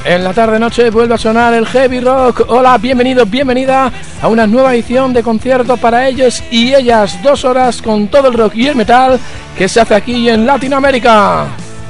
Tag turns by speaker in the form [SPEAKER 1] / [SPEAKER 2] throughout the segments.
[SPEAKER 1] En la tarde-noche vuelve a sonar el heavy rock. Hola, bienvenido, bienvenida a una nueva edición de concierto para ellos y ellas. 2 horas con todo el rock y el metal que se hace aquí en Latinoamérica.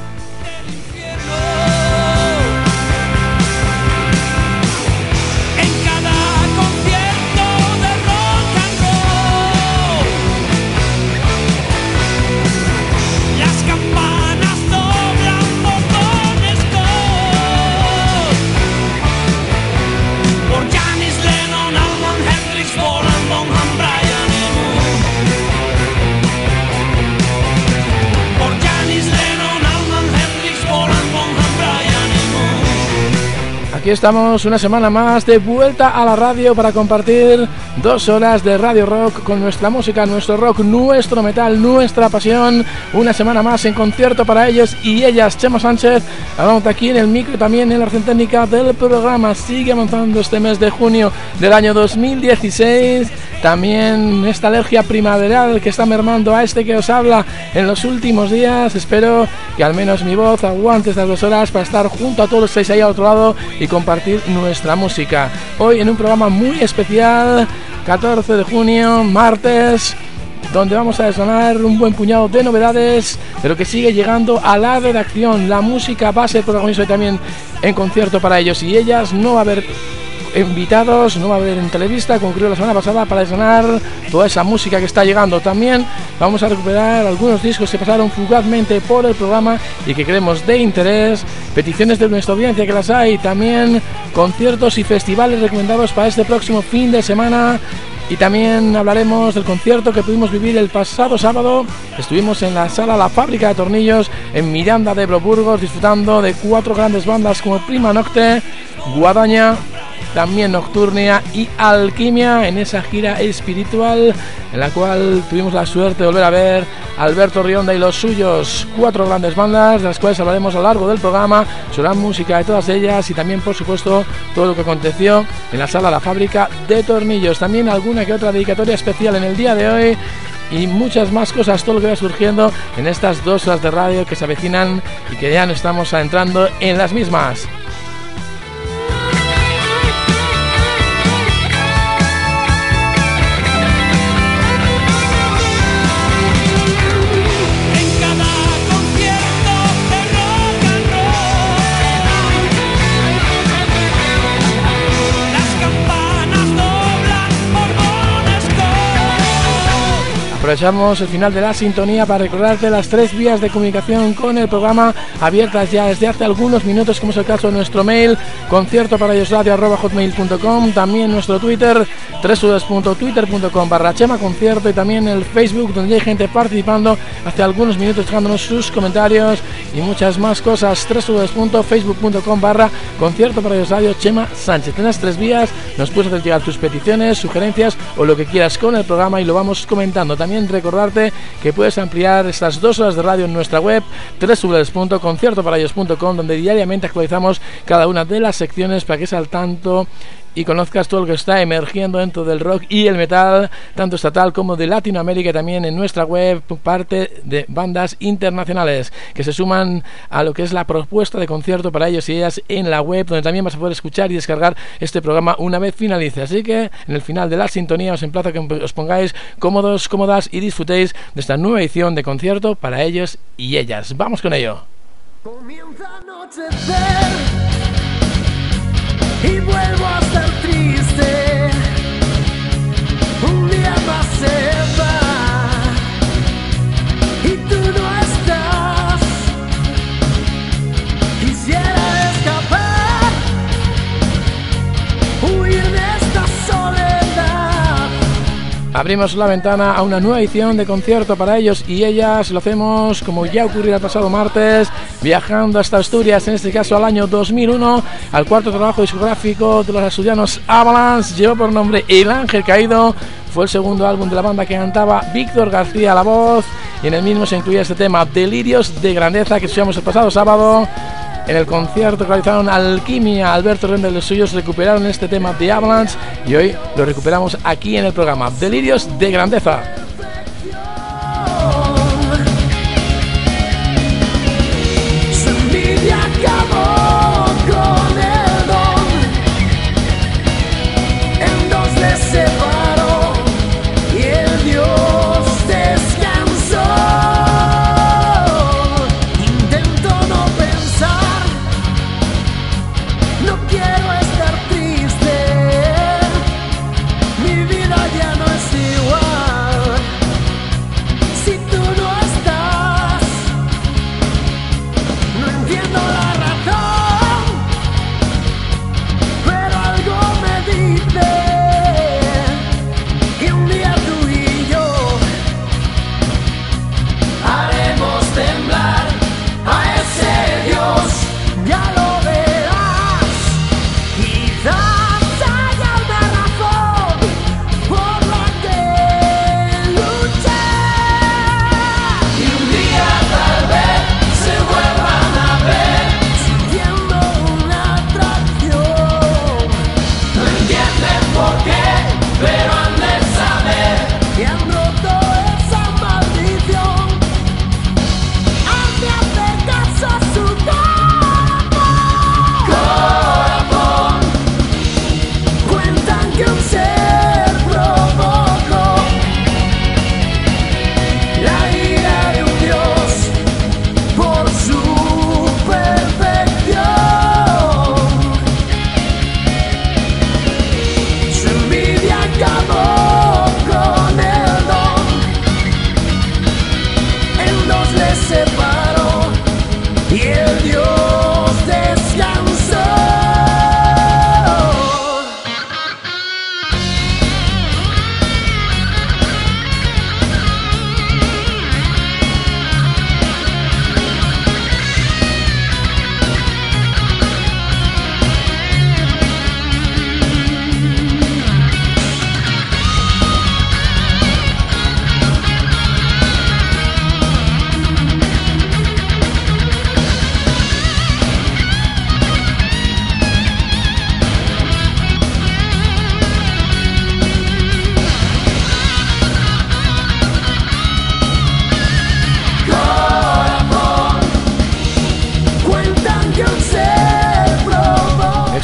[SPEAKER 1] Aquí estamos una semana más de vuelta a la radio para compartir 2 horas de radio rock con nuestra música, nuestro rock, nuestro metal, nuestra pasión. Una semana más en concierto para ellos y ellas. Chema Sánchez, hablamos aquí en el micro y también en la versión técnica del programa. Sigue avanzando este mes de junio del año 2016. También esta alergia primaveral que está mermando a este que os habla en los últimos días. Espero que al menos mi voz aguante estas 2 horas para estar junto a todos los que estáis ahí al otro lado y compartir nuestra música. Hoy en un programa muy especial, 14 de junio, martes, donde vamos a desonar un buen puñado de novedades, pero que sigue llegando a la redacción. La música va a ser protagonista también en concierto para ellos y ellas. No va a haber invitados, no va a haber entrevista como ocurrió la semana pasada para desonar toda esa música que está llegando. También vamos a recuperar algunos discos que pasaron fugazmente por el programa y que creemos de interés, peticiones de nuestra audiencia que las hay, también conciertos y festivales recomendados para este próximo fin de semana. Y también hablaremos del concierto que pudimos vivir el pasado sábado. Estuvimos en la sala La Fábrica de Tornillos en Miranda de Ebro, Burgos, disfrutando de 4 grandes bandas como Prima Nocte, Guadaña, también Nocturnia y Alquimia, en esa gira espiritual en la cual tuvimos la suerte de volver a ver a Alberto Rionda y los suyos. 4 grandes bandas de las cuales hablaremos a lo largo del programa sobre la música de todas ellas y también, por supuesto, todo lo que aconteció en la sala La Fábrica de Tornillos. También alguna que otra dedicatoria especial en el día de hoy y muchas más cosas, todo lo que va surgiendo en estas 2 horas de radio que se avecinan y que ya nos estamos adentrando en las mismas. Aprovechamos el final de la sintonía para recordarte las 3 vías de comunicación con el programa abiertas ya desde hace algunos minutos, como es el caso de nuestro mail conciertoparayosradio@hotmail.com, también nuestro Twitter www.twitter.com/chemaconcierto y también el Facebook, donde hay gente participando hace algunos minutos dejándonos sus comentarios y muchas más cosas. www.facebook.com/conciertoparayosradio Chema Sánchez. En las 3 vías nos puedes hacer llegar tus peticiones, sugerencias o lo que quieras con el programa y lo vamos comentando. También recordarte que puedes ampliar estas 2 horas de radio en nuestra web www.conciertoparayos.com, donde diariamente actualizamos cada una de las secciones para que estés al tanto y conozcas todo lo que está emergiendo dentro del rock y el metal, tanto estatal como de Latinoamérica. También en nuestra web parte de bandas internacionales que se suman a lo que es la propuesta de concierto para ellos y ellas en la web, donde también vas a poder escuchar y descargar este programa una vez finalice. Así que en el final de la sintonía os emplazo a que os pongáis cómodos, cómodas y disfrutéis de esta nueva edición de concierto para ellos y ellas. Vamos con ello.
[SPEAKER 2] Comienza a anochecer y vuelvo a ser triste. Un día más se va y tú no estás. Quisiera escapar, huir de esta soledad.
[SPEAKER 1] Abrimos la ventana a una nueva edición de concierto para ellos y ellas. Lo hacemos como ya ocurrió el pasado martes, viajando hasta Asturias, en este caso al año 2001, al 4º trabajo discográfico de los asturianos Avalanche. Llevó por nombre El Ángel Caído. Fue el 2º álbum de la banda que cantaba Víctor García a la voz y en el mismo se incluía este tema Delirios de Grandeza que escuchamos el pasado sábado. En el concierto que realizaron Alquimia, Alberto Rionda y los suyos recuperaron este tema de Avalanche y hoy lo recuperamos aquí en el programa. Delirios de Grandeza.
[SPEAKER 2] Su envidia acabó con él.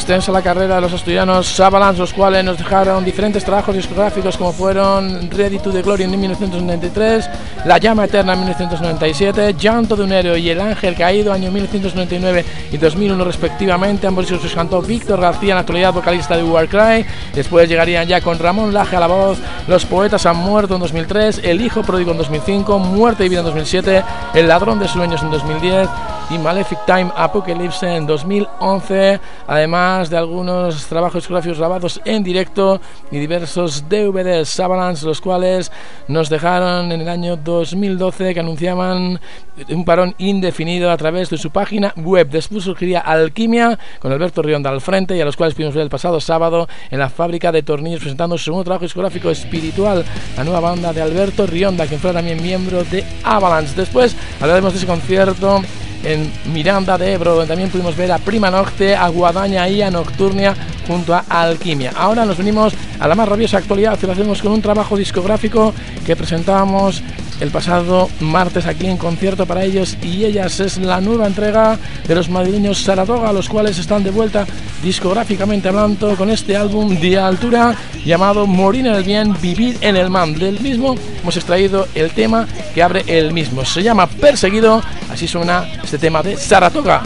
[SPEAKER 1] Extensa la carrera de los asturianos Avalanche, los cuales nos dejaron diferentes trabajos discográficos como fueron Ready to the Glory en 1993, La Llama Eterna en 1997, Llanto de un Héroe y El Ángel Caído año 1999 y 2001 respectivamente. Ambos discos los cantó Víctor García, en la actualidad vocalista de Warcry. Después llegarían ya con Ramón Laje a la voz Los Poetas Han Muerto en 2003, El Hijo Pródigo en 2005, Muerte y Vida en 2007, El Ladrón de Sueños en 2010 y Malefic Time Apocalypse en 2011, además de algunos trabajos discográficos grabados en directo y diversos DVDs Avalanche, los cuales nos dejaron en el año 2012, que anunciaban un parón indefinido a través de su página web. Después surgiría Alquimia con Alberto Rionda al frente, y a los cuales pudimos ver el pasado sábado en la Fábrica de Tornillos presentando su segundo trabajo discográfico Espiritual, la nueva banda de Alberto Rionda, quien fue también miembro de Avalanche. Después hablaremos de ese concierto en Miranda de Ebro, donde también pudimos ver a Prima Nocte, a Guadaña y a Nocturnia junto a Alquimia. Ahora nos venimos a la más rabiosa actualidad y lo hacemos con un trabajo discográfico que presentábamos el pasado martes aquí en Concierto para Ellos y Ellas. Es la nueva entrega de los madrileños Saratoga, los cuales están de vuelta discográficamente hablando con este álbum de altura llamado Morir en el Bien, Vivir en el Mal. Del mismo hemos extraído el tema que abre el mismo, se llama Perseguido. Así suena este tema de Saratoga.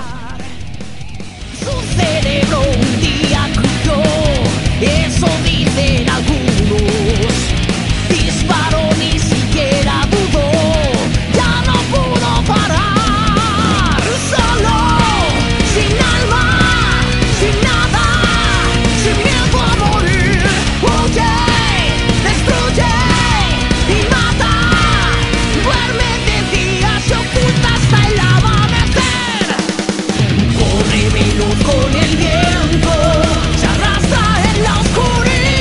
[SPEAKER 3] Su cerebro un día cruzó, eso dicen algunos. Disparó, ni siquiera dudó, ya no pudo parar. Solo, sin alma, sin nada, sin miedo a morir. Huye, destruye y mata. Duerme de día, se oculta hasta el amanecer. Corre veloz con el viento, se arrastra en la oscuridad.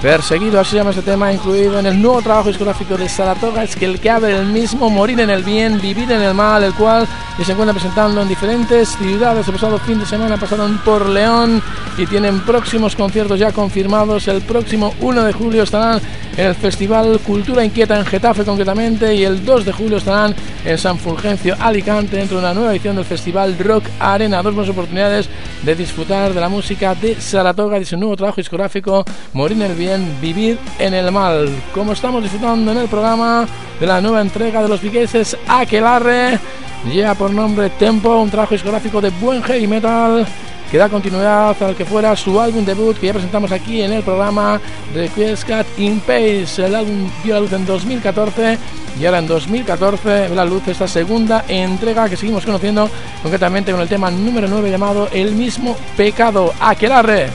[SPEAKER 1] Perseguido, así se llama este tema, incluido en el nuevo trabajo discográfico de Saratoga, es que el que abre el mismo, Morir en el bien, vivir en el mal, el cual se encuentra presentando en diferentes ciudades. El pasado fin de semana pasaron por León y tienen próximos conciertos ya confirmados. El próximo 1 de julio estarán en el Festival Cultura Inquieta en Getafe concretamente, y el 2 de julio estarán en San Fulgencio, Alicante, dentro de una nueva edición del Festival Rock Arena. Dos buenas oportunidades de disfrutar de la música de Saratoga y de su nuevo trabajo discográfico, Morir en el bien, vivir en el mal. Como estamos disfrutando en el programa de la nueva entrega de los vigueses Aquelarre, lleva por nombre Tempo, un trabajo discográfico de buen heavy metal que da continuidad al que fuera su álbum debut, que ya presentamos aquí en el programa, Requiescat in Pace. El álbum vio la luz en 2014 y ahora en 2014 ve la luz esta segunda entrega que seguimos conociendo, concretamente con el tema número 9 llamado El mismo pecado. Aquelarre.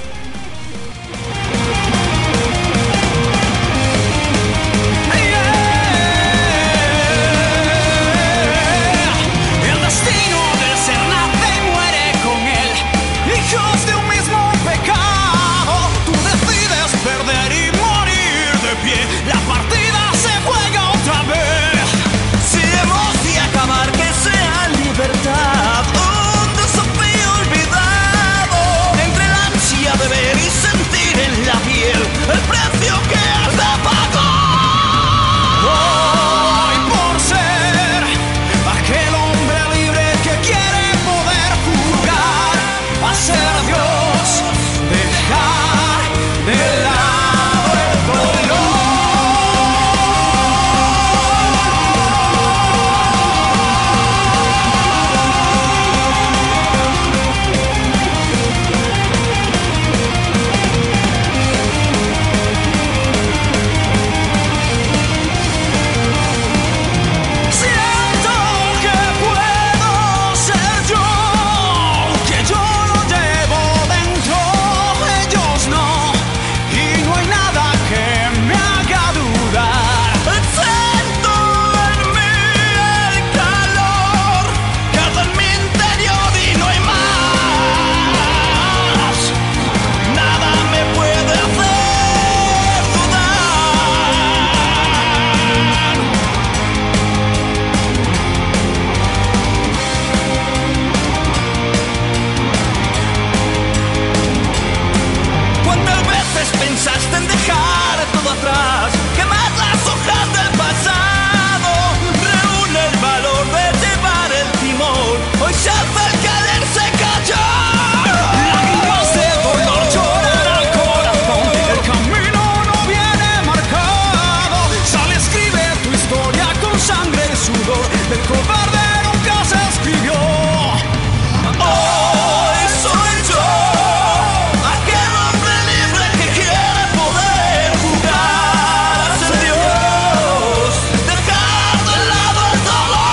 [SPEAKER 3] Un desafío olvidado, entre la ansia de ver y sentir en la piel el precio que has de pagar. Hoy por ser aquel hombre libre que quiere poder jugar a ser Dios, dejar de lado el dolor. Pensaste en dejar todo atrás, quemar las hojas del pasado. Reúne el valor de llevar el timón, hoy se hace el quererse callar. Lágrimas de dolor lloran al corazón, el camino no viene marcado. Sale, escribe tu historia con sangre y sudor, del cobarde nunca se escribió. Hoy soy yo, aquel hombre libre que quiere poder jugar a ser Dios, dejar de lado el dolor.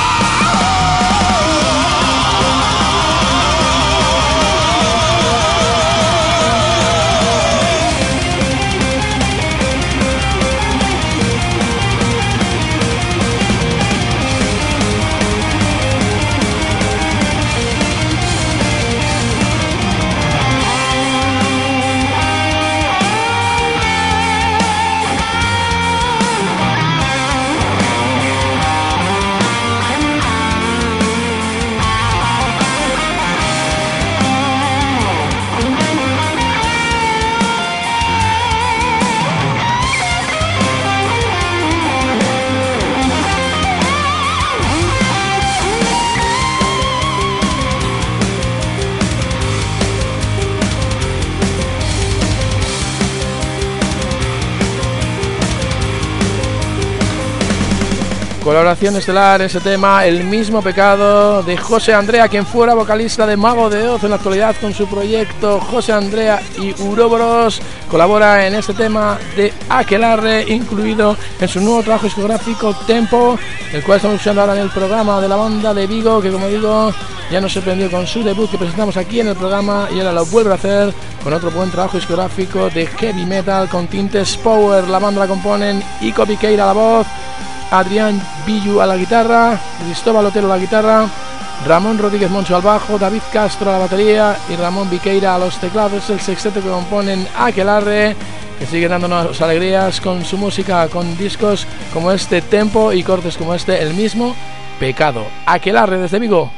[SPEAKER 1] Colaboración estelar en ese tema, El mismo pecado, de José Andrea, quien fuera vocalista de Mago de Oz en la actualidad con su proyecto José Andrea y Uroboros. Colabora en este tema de Aquelarre, incluido en su nuevo trabajo discográfico Tempo, el cual estamos escuchando ahora en el programa de la banda de Vigo, que como digo ya nos sorprendió con su debut que presentamos aquí en el programa, y ahora lo vuelve a hacer con otro buen trabajo discográfico de heavy metal con tintes power. La banda la componen Ico Piqueira a la voz, Adrián Billu a la guitarra, Cristóbal Otero a la guitarra, Ramón Rodríguez Moncho al bajo, David Castro a la batería y Ramón Viqueira a los teclados. El sexteto que componen Aquelarre, que sigue dándonos alegrías con su música, con discos como este Tempo y cortes como este El mismo pecado. Aquelarre desde Vigo.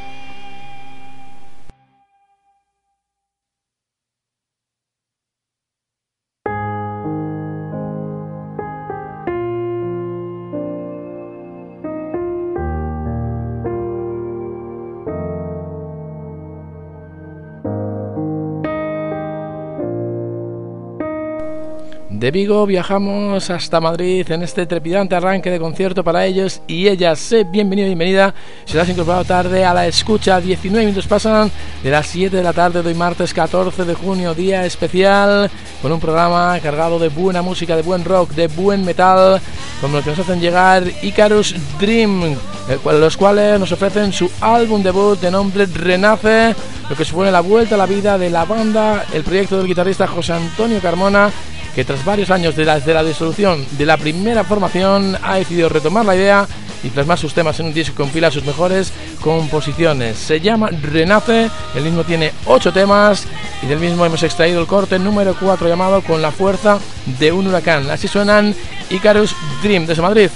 [SPEAKER 1] De Vigo viajamos hasta Madrid en este trepidante arranque de concierto para ellos y ellas. Sé bienvenido y bienvenida si te has incorporado tarde a la escucha. 19 minutos pasan de las 7 de la tarde de hoy martes 14 de junio, día especial, con un programa cargado de buena música, de buen rock, de buen metal, como lo que nos hacen llegar Icarus Dream, los cuales nos ofrecen su álbum debut de nombre Renace, lo que supone la vuelta a la vida de la banda, el proyecto del guitarrista José Antonio Carmona, que tras varios años desde la disolución de la primera formación ha decidido retomar la idea y plasmar sus temas en un disco que compila sus mejores composiciones. Se llama Renace, el mismo tiene 8 temas y del mismo hemos extraído el corte número 4 llamado Con la fuerza de un huracán. Así suenan Icarus Dream desde Madrid.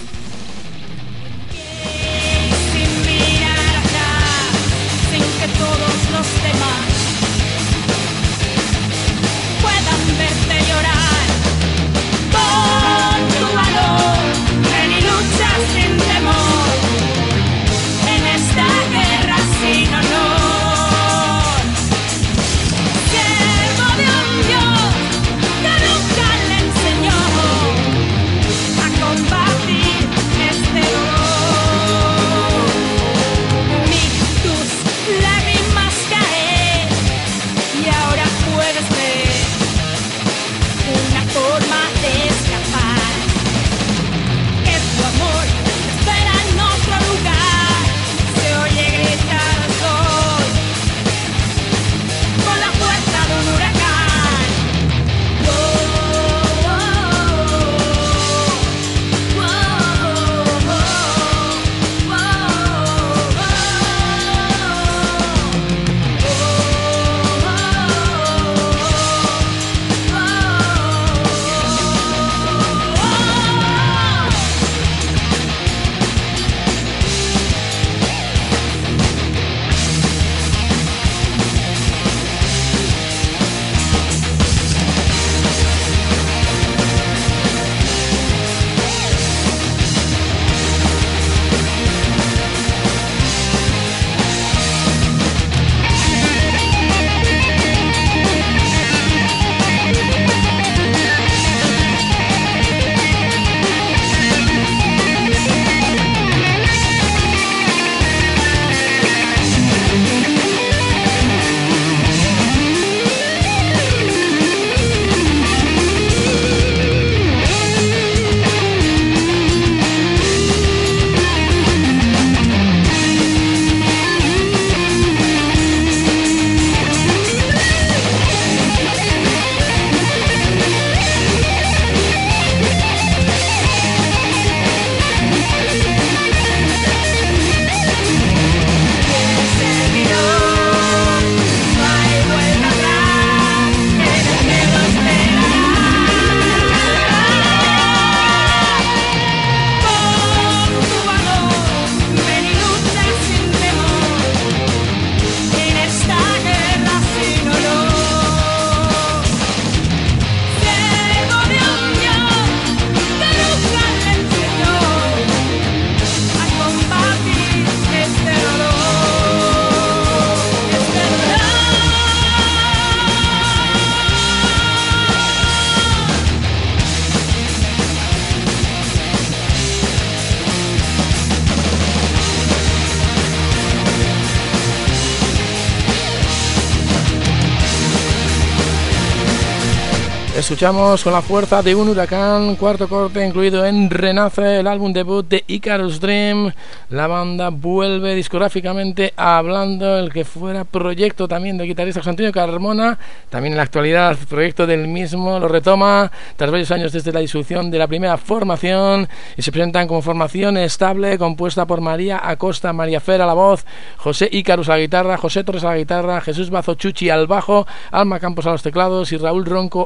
[SPEAKER 1] Escuchamos Con la fuerza de un huracán, cuarto corte incluido en Renace, el álbum debut de Icarus Dream. La banda vuelve discográficamente hablando, el que fuera proyecto también del guitarrista José Antonio Carmona, también en la actualidad el proyecto del mismo lo retoma tras varios años desde la disolución de la primera formación y se presentan como formación estable compuesta por María Acosta, María Fer a la voz, José Icarus a la guitarra, José Torres a la guitarra, Jesús Bazo Chuchi al bajo, Alma Campos a los teclados y Raúl Ronco a la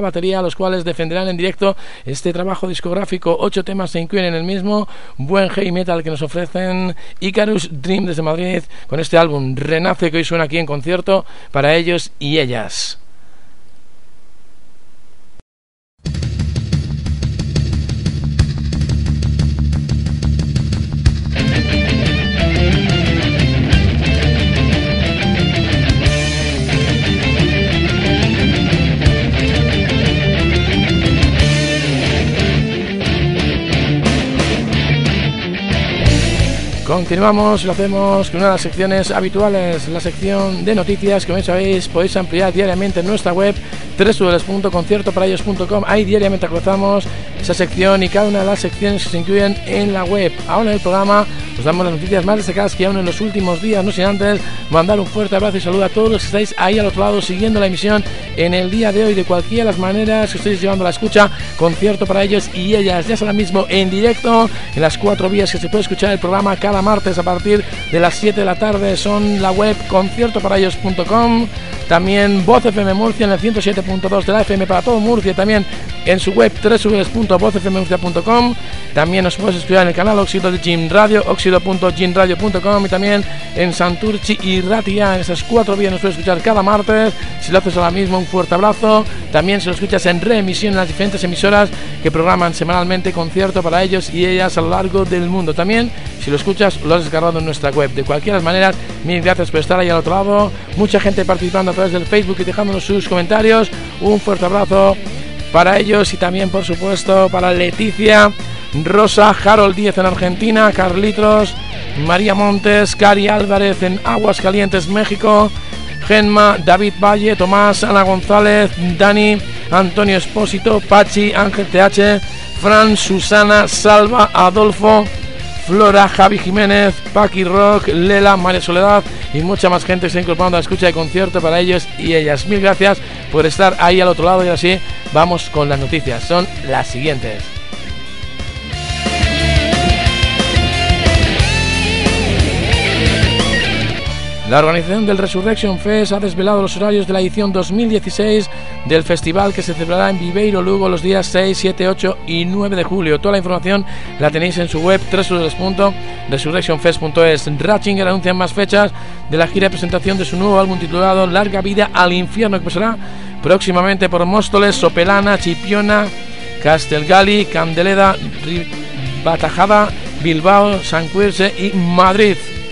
[SPEAKER 1] batería, los cuales defenderán en directo este trabajo discográfico. 8 temas se incluyen en el mismo, buen heavy metal que nos ofrecen Icarus Dream desde Madrid con este álbum Renace, que hoy suena aquí en concierto para ellos y ellas. Continuamos, lo hacemos con una de las secciones habituales, la sección de noticias, que como sabéis podéis ampliar diariamente en nuestra web www.conciertoparellos.com. Ahí diariamente actualizamos esa sección y cada una de las secciones que se incluyen en la web. Ahora en el programa os damos las noticias más destacadas que aún en los últimos días, no sin antes mandar un fuerte abrazo y saludo a todos los que estáis ahí al otro lado siguiendo la emisión en el día de hoy, de cualquiera de las maneras que estéis llevando a la escucha. Concierto para ellos y ellas, ya es ahora mismo en directo en las 4 vías que se puede escuchar el programa cada martes a partir de las 7 de la tarde. Son la web conciertoparellos.com, también Voz FM Murcia en el 107.2 de la FM para todo Murcia, también en su web www.vozfmmurcia.com. También os puedes escuchar en el canal Óxido de Jim Radio, óxido.jimradio.com, y también en Santurchi y Ratia. En esas 4 vías nos puedes escuchar cada martes. Si lo haces ahora mismo, un fuerte abrazo. También si lo escuchas en reemisión en las diferentes emisoras que programan semanalmente concierto para ellos y ellas a lo largo del mundo. También si lo escuchas, lo has descargado en nuestra web. De cualquier manera, mil gracias por estar ahí al otro lado. Mucha gente participando a través del Facebook y dejándonos sus comentarios. Un fuerte abrazo para ellos y también, por supuesto, para Leticia, Rosa, Harold Díez en Argentina, Carlitos, María Montes, Cari Álvarez en Aguascalientes, México, Genma, David Valle, Tomás, Ana González, Dani, Antonio Espósito, Pachi, Ángel TH, Fran, Susana, Salva, Adolfo, Flora, Javi Jiménez, Paqui Rock, Lela, María Soledad y mucha más gente que se está incorporando a la escucha de concierto para ellos y ellas. Mil gracias por estar ahí al otro lado y así vamos con las noticias. Son las siguientes. La organización del Resurrection Fest ha desvelado los horarios de la edición 2016 del festival, que se celebrará en Viveiro, Lugo, los días 6, 7, 8 y 9 de julio. Toda la información la tenéis en su web www.resurrectionfest.es. Ratzinger anuncia más fechas de la gira de presentación de su nuevo álbum titulado Larga Vida al Infierno, que pasará próximamente por Móstoles, Sopelana, Chipiona, Castelgali, Candeleda, Batajada, Bilbao, San Quirze y Madrid.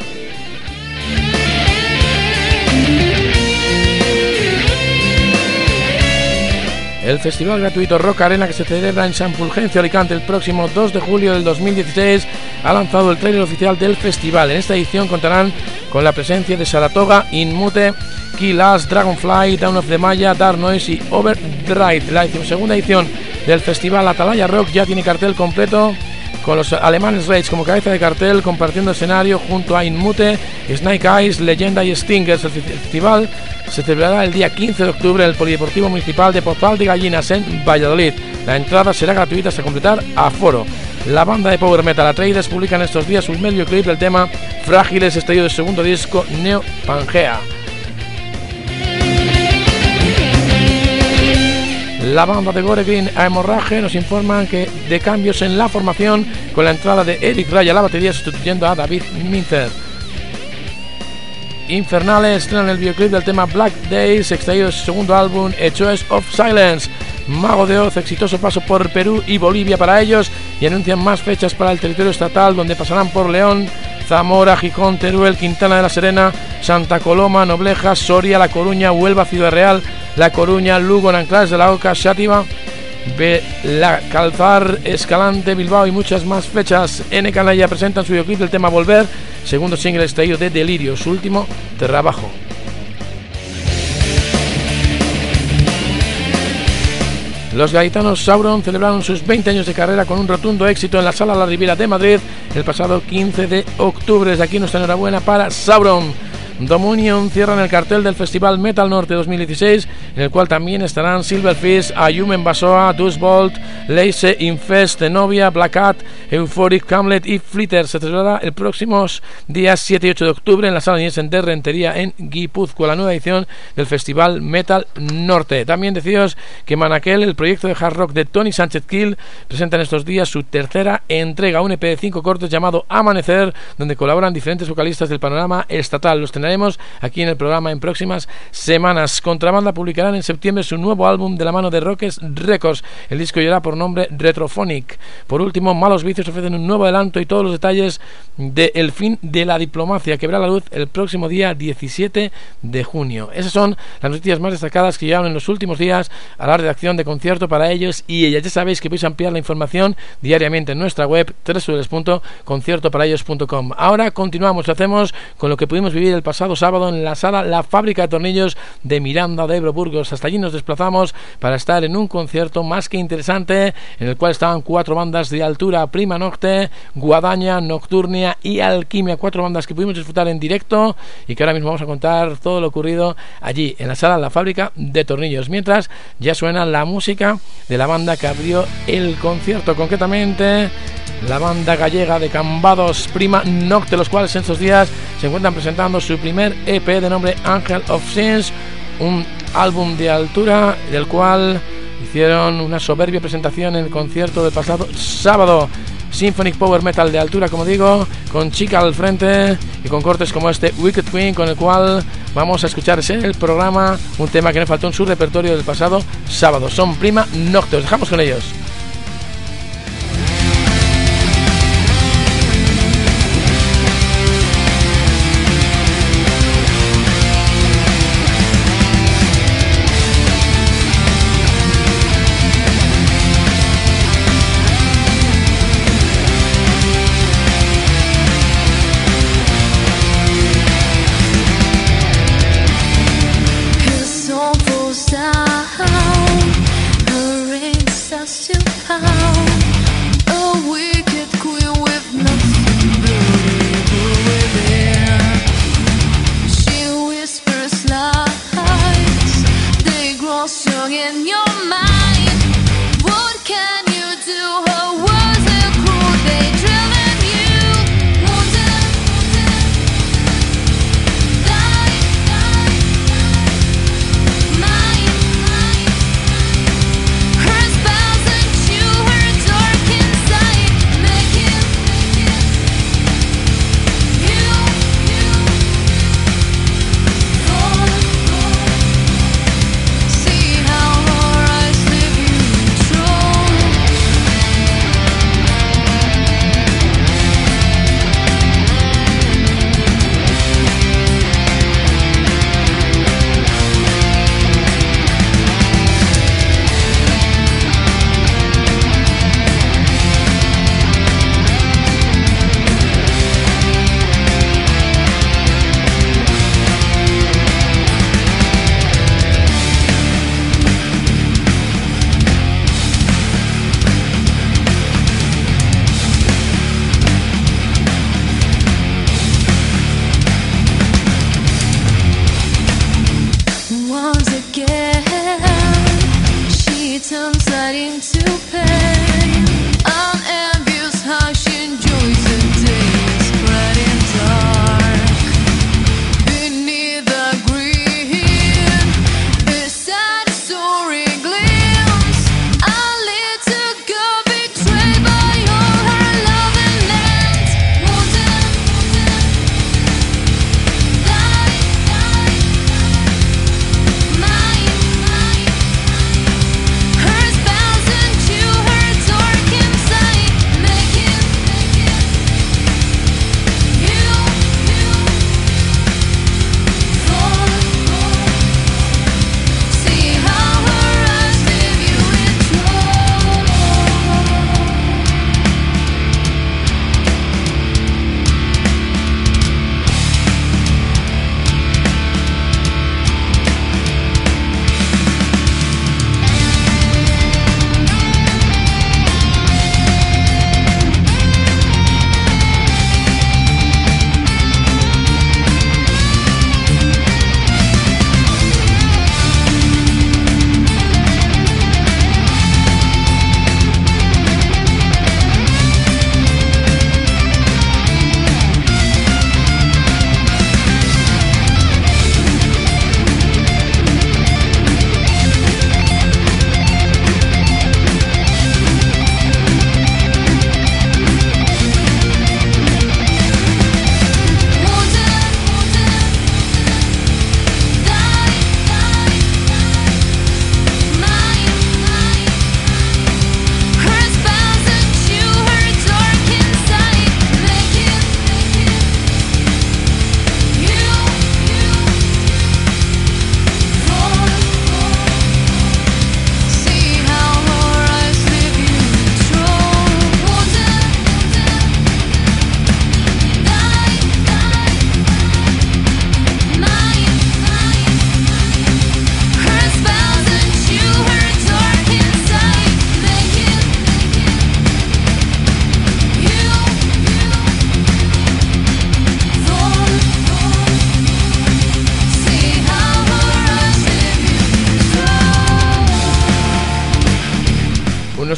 [SPEAKER 1] El festival gratuito Rock Arena, que se celebra en San Fulgencio, Alicante, el próximo 2 de julio del 2016, ha lanzado el tráiler oficial del festival. En esta edición contarán con la presencia de Saratoga, Inmute, Kill Us, Dragonfly, Down of the Maya, Dark Noise y Overdrive. La segunda edición del festival Atalaya Rock ya tiene cartel completo, con los alemanes Rage como cabeza de cartel, compartiendo escenario junto a Inmute, Snake Eyes, Leyenda y Stingers. El festival se celebrará el día 15 de octubre en el Polideportivo Municipal de Pozal de Gallinas en Valladolid. La entrada será gratuita hasta completar aforo. La banda de power metal Atreides publica en estos días un videoclip del tema Frágiles, extraído del segundo disco Neo Pangea. La banda de Gore Green a Hemorrage nos informan que de cambios en la formación, con la entrada de Eric Raya a la batería sustituyendo a David Minter. Infernales estrenan el videoclip del tema Black Days, extraído de su segundo álbum A Choice of Silence. Mago de Oz, exitoso paso por Perú y Bolivia para ellos, y anuncian más fechas para el territorio estatal, donde pasarán por León, Zamora, Gijón, Teruel, Quintana de la Serena, Santa Coloma, Nobleja, Soria, La Coruña, Huelva, Ciudad Real, La Coruña, Lugo, Nanclares de la Oca, Xàtiva, Calzar, Escalante, Bilbao y muchas más fechas. N Canalla presentan su videoclip del tema Volver, segundo single extraído de Delirio, su último trabajo. Los gaditanos Sauron celebraron sus 20 años de carrera con un rotundo éxito en la Sala La Riviera de Madrid el pasado 15 de octubre. Desde aquí nuestra enhorabuena para Sauron. Dominion cierran el cartel del Festival Metal Norte 2016, en el cual también estarán Silverfish, Ayumen Basoa, Dustbolt, Lace, Infest, Novia, Black Cat, Euphoric, Hamlet y Flitter. Se celebrará el próximos días 7 y 8 de octubre en la Sala Niesen de Rentería en Guipúzcoa, la nueva edición del Festival Metal Norte. También deciros que Manakel, el proyecto de hard rock de Tony Sánchez Kill, presenta en estos días su tercera entrega, un EP de 5 cortes llamado Amanecer, donde colaboran diferentes vocalistas del panorama estatal. Los tendremos aquí en el programa en próximas semanas. Contrabanda publicarán en septiembre su nuevo álbum de la mano de Roques Records. El disco llevará por nombre Retrophonic. Por último, Malos Vicios ofrecen un nuevo adelanto y todos los detalles de El fin de la diplomacia, que verá la luz el próximo día 17 de junio. Esas son las noticias más destacadas que llegaron en los últimos días a la redacción de Concierto para ellos y ellas. Ya sabéis que podéis ampliar la información diariamente en nuestra web www.conciertoparaellos.com. Ahora continuamos, lo hacemos con lo que pudimos vivir el pasado sábado en la sala La Fábrica de Tornillos de Miranda de Ebro, Burgos. Hasta allí nos desplazamos para estar en un concierto más que interesante, en el cual estaban 4 bandas de altura: Prima Nocte, Guadaña, Nocturnia y Alquimia. 4 bandas que pudimos disfrutar en directo y que ahora mismo vamos a contar todo lo ocurrido allí en la sala La Fábrica de Tornillos, mientras ya suena la música de la banda que abrió el concierto, concretamente la banda gallega de Cambados, Prima Nocte, los cuales en estos días se encuentran presentando su primer EP de nombre Angel of Sins, un álbum de altura del cual hicieron una soberbia presentación en el concierto del pasado sábado. Symphonic Power Metal de altura, como digo, con Chica al frente y con cortes como este Wicked Queen, con el cual vamos a escuchar en el programa un tema que me faltó en su repertorio del pasado sábado. Son Prima Nocte, os dejamos con ellos.
[SPEAKER 2] His soul falls down, her rain starts to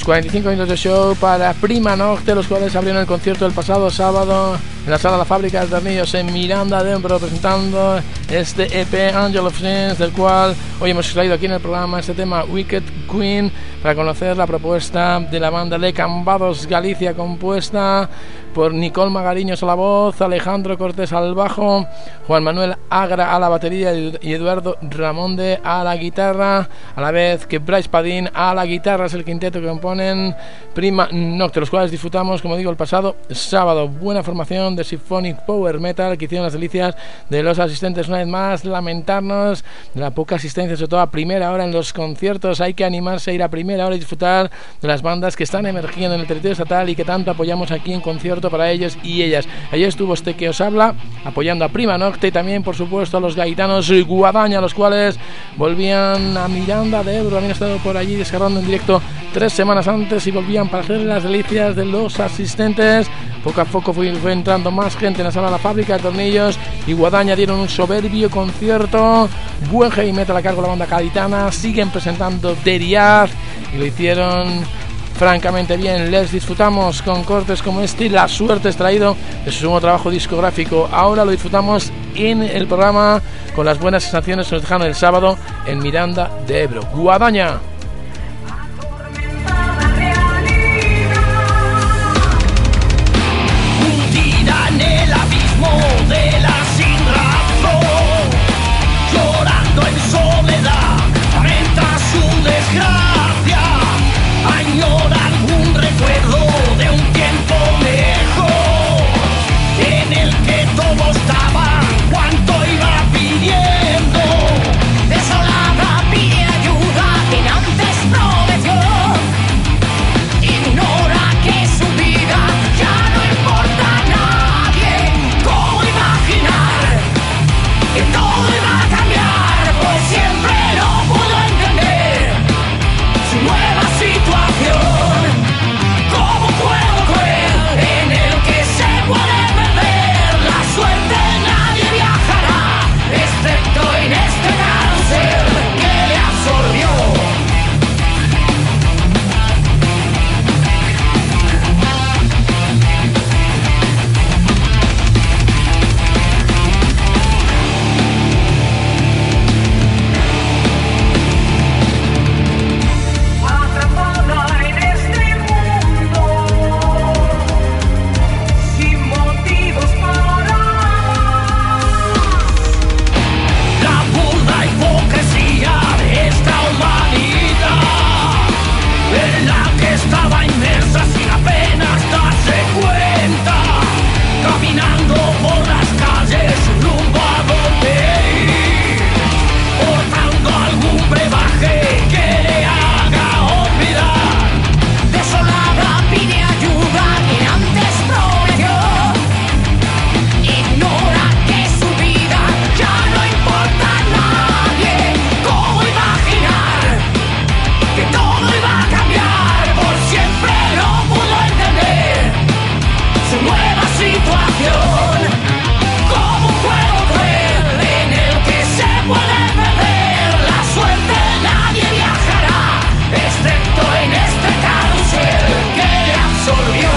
[SPEAKER 1] 45 minutos de show para Prima Nocte, los cuales abrieron el concierto el pasado sábado en la sala La Fábrica de Tornillos en Miranda de Ebro, presentando este EP Angel of Sins, del cual hoy hemos extraído aquí en el programa este tema Wicked Queen, para conocer la propuesta de la banda Le Cambados Galicia, compuesta por Nicole Magariños a la voz, Alejandro Cortés al bajo, Juan Manuel Agra a la batería y Eduardo Ramonde a la guitarra, a la vez que Bryce Padín a la guitarra. Es el quinteto que componen Prima Nocte, los cuales disfrutamos, como digo, el pasado sábado. Buena formación de Symphonic Power Metal que hicieron las delicias de los asistentes. Una vez más, lamentarnos de la poca asistencia, sobre todo a primera hora en los conciertos. Hay que animarse a ir a primera hora y disfrutar de las bandas que están emergiendo en el territorio estatal y que tanto apoyamos aquí en concierto para ellos y ellas. Allí estuvo este que os habla apoyando a Prima Nocte y también, por supuesto, a los gaitanos Guadaña, los cuales volvían a Miranda de Ebro. Habían estado por allí descargando en directo 3 semanas antes y volvían para hacer las delicias de los asistentes. Poco a poco fue entrando más gente en la sala La Fábrica de Tornillos y Guadaña dieron un soberbio concierto. Buen heavy metal a cargo de la banda gaditana. Siguen presentando Deriaz y lo hicieron francamente bien. Les disfrutamos con cortes como este y La Suerte, extraído de su nuevo trabajo discográfico. Ahora lo disfrutamos en el programa con las buenas sensaciones que nos dejaron el sábado en Miranda de Ebro. Guadaña.
[SPEAKER 3] Hundida en el abismo de la sin razón, llorando en soledad, lamenta su desgracia, añora algún recuerdo de un tiempo lejos, en el que todos daban cuanto iba pidiendo, desolada pide ayuda quien antes prometió, ignora que su vida ya no importa a nadie, cómo imaginar que todo iba a cambiar, pues siempre no pudo entender su nueva situación. ¿Cómo puedo creer en el que se puede perder la suerte? Nadie viajará, excepto en este cáncer que le absorbió. Atrapada en este mundo, sin motivos para la burda hipocresía de esta humanidad, en la que estaba inmersa sin apenas darse cuenta, caminando por las calles rumbo a donde ir, portando algún brebaje que le haga olvidar. Desolada pide ayuda quien antes prometió, ignora que su vida ya no importa a nadie. ¿Cómo imaginar que todo iba a cambiar? Por siempre no pudo entender su nueva situación. ¿Cómo puedo creer en el que se puede perder la suerte? Nadie viajará, excepto en este carrusel que le absorbió.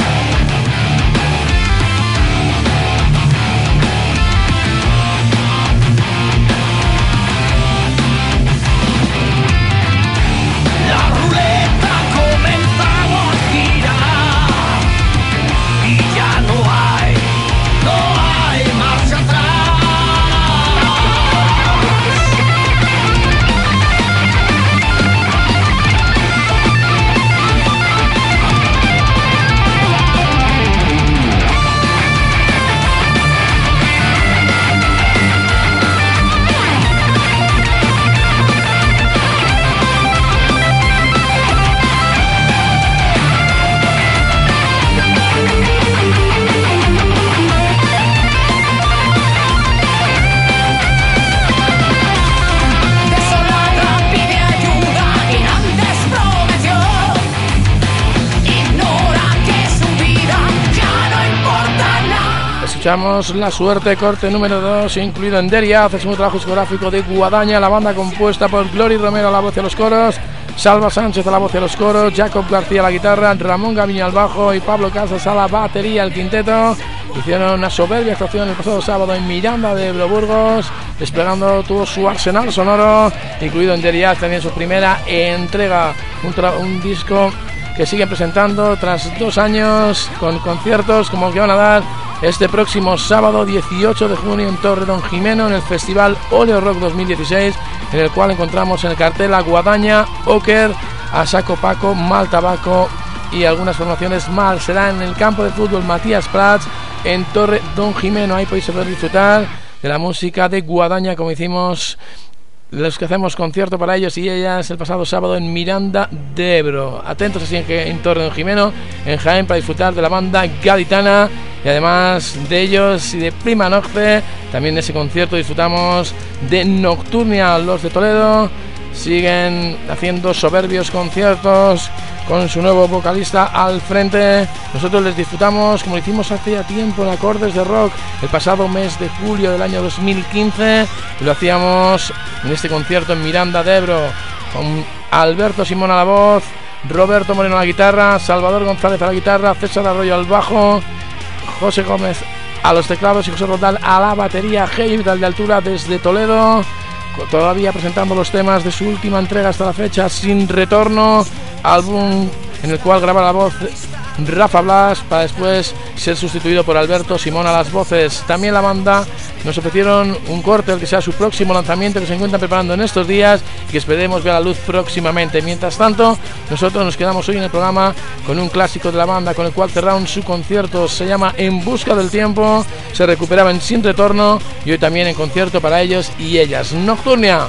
[SPEAKER 3] La ruleta ha comenzado a girar y ya no hay marcha atrás. Desolada pide ayuda quien antes prometió, ignora que su vida ya no importa nada.
[SPEAKER 1] Escuchamos La Suerte, corte número 2, incluido en Deriaz, es un trabajo discográfico de Guadaña, la banda compuesta por Glory Romero a la voz y a los coros, Salva Sánchez a la voz y a los coros, Jacob García a la guitarra, Ramón Gaviño al bajo y Pablo Casas a la batería. El quinteto hicieron una soberbia actuación el pasado sábado en Miranda de Ebro, Burgos, desplegando todo su arsenal sonoro, incluido en Deriaz también su primera entrega, un disco que siguen presentando tras 2 años con conciertos como el que van a dar este próximo sábado 18 de junio en Torredonjimeno en el Festival Oleo Rock 2016, en el cual encontramos en el cartel a Guadaña, Oker, a Saco Paco, Mal Tabaco y algunas formaciones más. Será en el campo de fútbol Matías Prats en Torredonjimeno. Ahí podéis poder disfrutar de la música de Guadaña, como hicimos los que hacemos concierto para ellos y ellas el pasado sábado en Miranda de Ebro. Atentos así en Torredonjimeno, en Jaén, para disfrutar de la banda gaditana y además de ellos y de Prima Nocte. También en ese concierto disfrutamos de Nocturnia. Los de Toledo siguen haciendo soberbios conciertos con su nuevo vocalista al frente. Nosotros les disfrutamos como lo hicimos hace ya tiempo en Acordes de Rock el pasado mes de julio del año 2015, y lo hacíamos en este concierto en Miranda de Ebro con Alberto Simón a la voz, Roberto Moreno a la guitarra, Salvador González a la guitarra, César Arroyo al bajo, José Gómez a los teclados y José Rodal a la batería. Heavy Metal de altura desde Toledo, todavía presentando los temas de su última entrega hasta la fecha, Sin Retorno, álbum en el cual graba la voz Rafa Blas para después ser sustituido por Alberto Simón a las voces. También la banda nos ofrecieron un corte, el que sea su próximo lanzamiento, que se encuentran preparando en estos días y que esperemos ver a la luz próximamente. Mientras tanto, nosotros nos quedamos hoy en el programa con un clásico de la banda con el cual cerraron su concierto. Se llama En Busca del Tiempo, se recuperaba en Sin Retorno y hoy también en concierto para ellos y ellas. Nocturnia.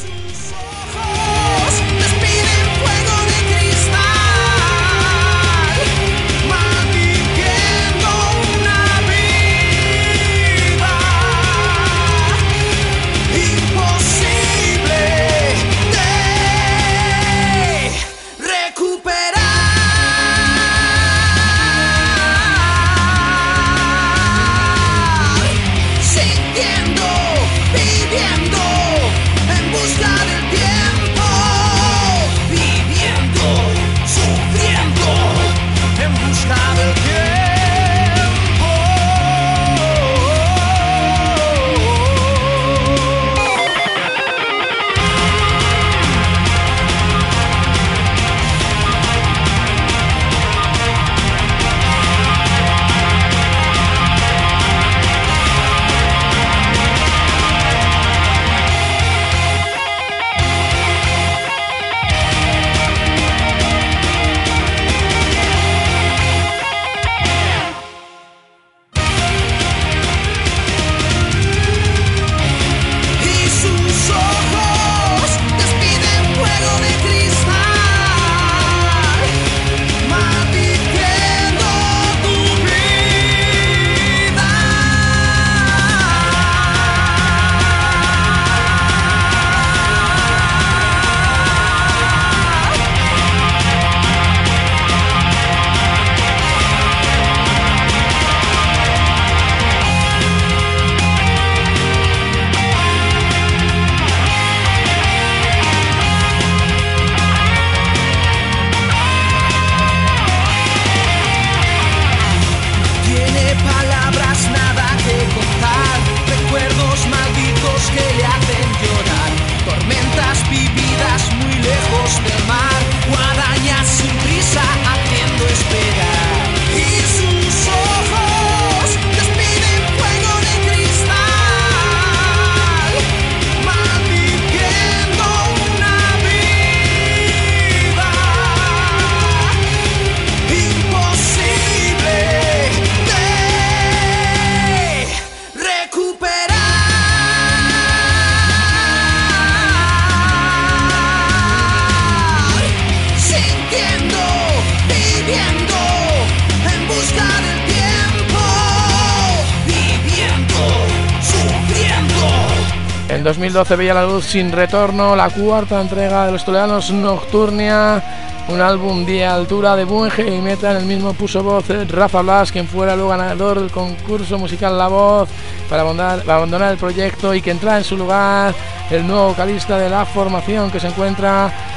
[SPEAKER 1] En 2012 veía la luz Sin Retorno, la cuarta entrega de los toledanos, Nocturnia, un álbum de altura de buen heavy metal. En el mismo puso voz Rafa Blas, quien fuera luego ganador del concurso musical La Voz, para abandonar el proyecto y que entra en su lugar el nuevo vocalista de la formación, que se encuentra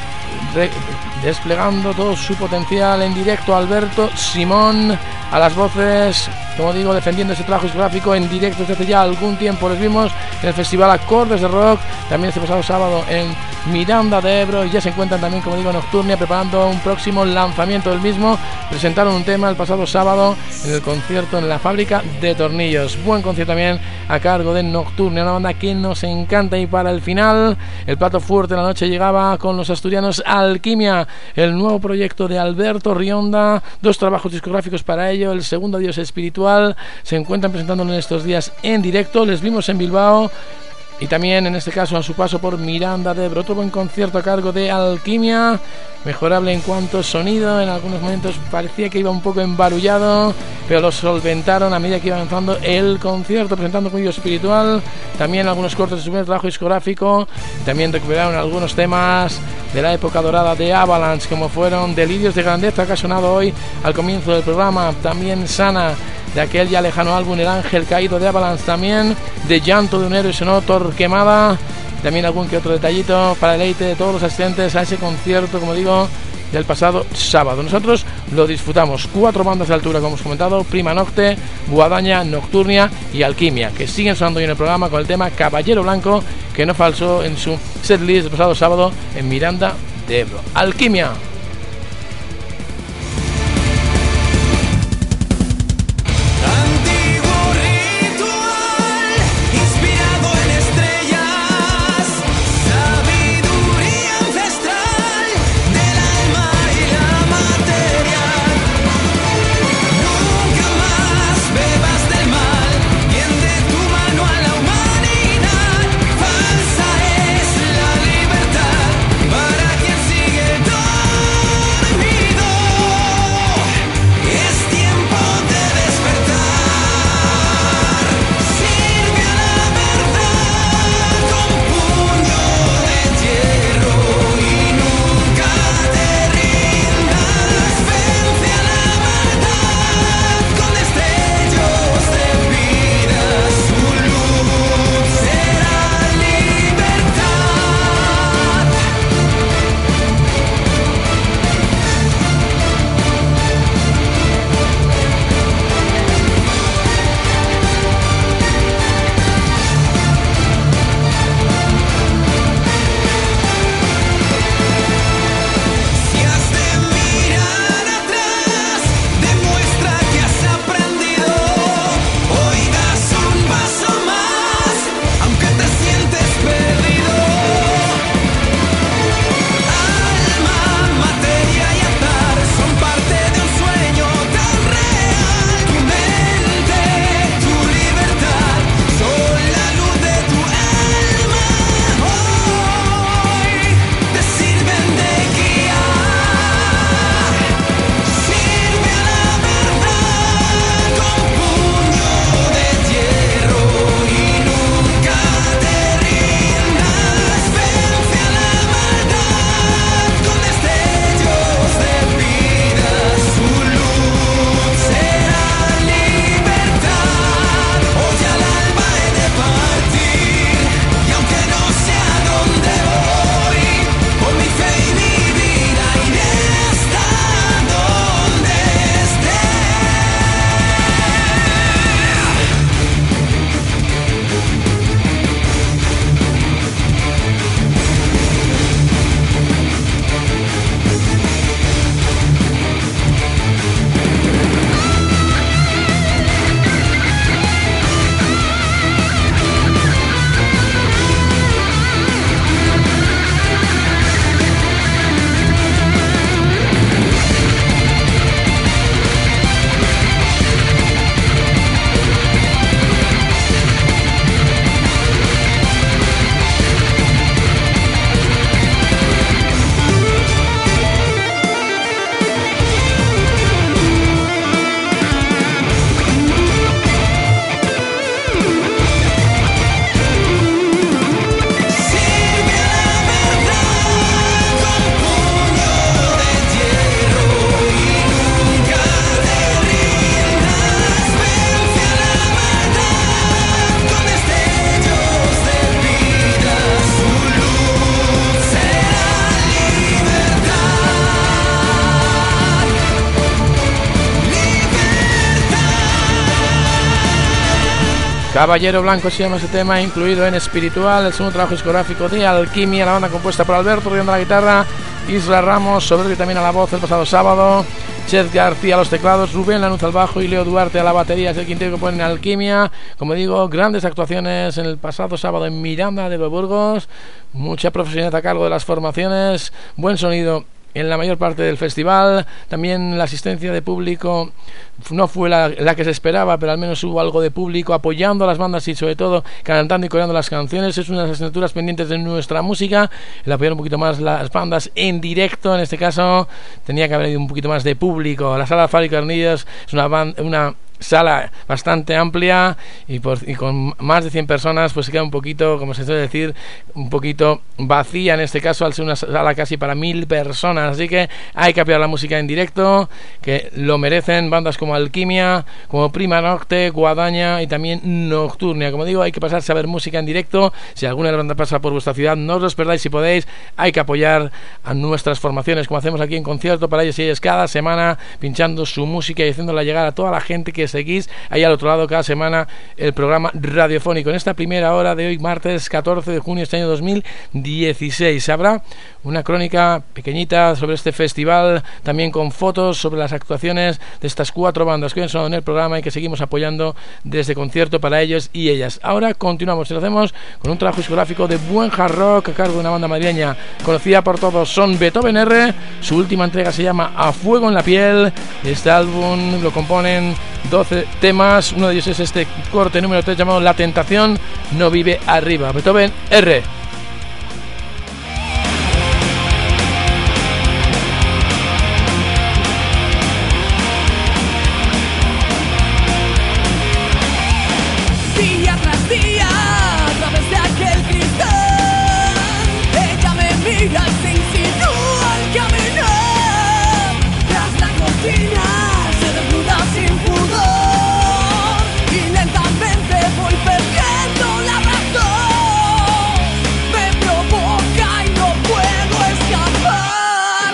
[SPEAKER 1] desplegando todo su potencial en directo. Alberto Simón a las voces, como digo, defendiendo ese trabajo discográfico en directo desde hace ya algún tiempo. Les vimos en el festival Acordes de Rock, también este pasado sábado en Miranda de Ebro, y ya se encuentran también, como digo, en Nocturnia, preparando un próximo lanzamiento del mismo. Presentaron un tema el pasado sábado en el concierto en la Fábrica de Tornillos. Buen concierto también a cargo de Nocturnia, una banda que nos encanta. Y para el final, el plato fuerte de la noche llegaba con los asturianos Alquimia, el nuevo proyecto de Alberto Rionda, 2 trabajos discográficos para ello. El segundo, Dios Espiritual, se encuentran presentándolo en estos días en directo. Les vimos en Bilbao y también en este caso a su paso por Miranda de Ebro. Otro buen concierto a cargo de Alquimia, mejorable en cuanto a sonido. En algunos momentos parecía que iba un poco embarullado, pero lo solventaron a medida que iba avanzando el concierto, presentando con Dios Espiritual también algunos cortes de su primer trabajo discográfico. También recuperaron algunos temas de la época dorada de Avalanche, como fueron Delirios de Grandeza, que ha sonado hoy al comienzo del programa. También Sana, de aquel ya lejano álbum El Ángel Caído de Avalanche. También de Llanto de un Héroe sonó Torquemada. También algún que otro detallito para el deleite de todos los asistentes a ese concierto, como digo, del pasado sábado. Nosotros lo disfrutamos. 4 bandas de altura, como hemos comentado: Prima Nocte, Guadaña, Nocturnia y Alquimia, que siguen sonando hoy en el programa con el tema Caballero Blanco, que no falsó en su setlist del pasado sábado en Miranda de Ebro. Alquimia.
[SPEAKER 3] Para quien sigue todo
[SPEAKER 1] Caballero Blanco se llama ese tema, incluido en Espiritual, el segundo trabajo discográfico de Alquimia, la banda compuesta por Alberto Rionda a la guitarra, Isra Ramos, Soberbio también a la voz el pasado sábado, Chet García a los teclados, Rubén Lanuz al bajo y Leo Duarte a la batería, es el quinteto que ponen Alquimia. Como digo, grandes actuaciones en el pasado sábado en Miranda de Burgos, mucha profesionalidad a cargo de las formaciones, buen sonido en la mayor parte del festival. También la asistencia de público no fue la que se esperaba, pero al menos hubo algo de público apoyando a las bandas y sobre todo cantando y coreando las canciones. Es una de las asignaturas pendientes de nuestra música, el apoyar un poquito más las bandas en directo. En este caso tenía que haber habido un poquito más de público. La sala Fábrica Arnillas es una sala bastante amplia y con más de 100 personas, pues se queda un poquito, como se suele decir, un poquito vacía en este caso, al ser una sala casi para 1000 personas. Así que hay que apoyar la música en directo, que lo merecen bandas como Alquimia, como Prima Nocte, Guadaña y también Nocturnia. Como digo, hay que pasarse a ver música en directo. Si alguna de las bandas pasa por vuestra ciudad, no os los perdáis si podéis. Hay que apoyar a nuestras formaciones, como hacemos aquí en Concierto para ellos y ellas, cada semana pinchando su música y haciéndola llegar a toda la gente que seguís ahí al otro lado cada semana el programa radiofónico. En esta primera hora de hoy, martes 14 de junio de este año 2016, habrá una crónica pequeñita sobre este festival, también con fotos sobre las actuaciones de estas 4 bandas que hoy son en el programa y que seguimos apoyando desde Concierto para ellos y ellas. Ahora continuamos y lo hacemos con un trabajo discográfico de buen hard rock a cargo de una banda madrileña conocida por todos, son Beethoven R. Su última entrega se llama A Fuego en la Piel. Este álbum lo componen 12 temas, uno de ellos es este corte número 3 llamado La Tentación no vive arriba. Beethoven R.
[SPEAKER 2] Día tras día, a través de aquel cristal, ella me mira y se insinúa al caminar. Tras la cortina se desnuda sin pudor y lentamente voy perdiendo la razón. Me provoca y no puedo escapar.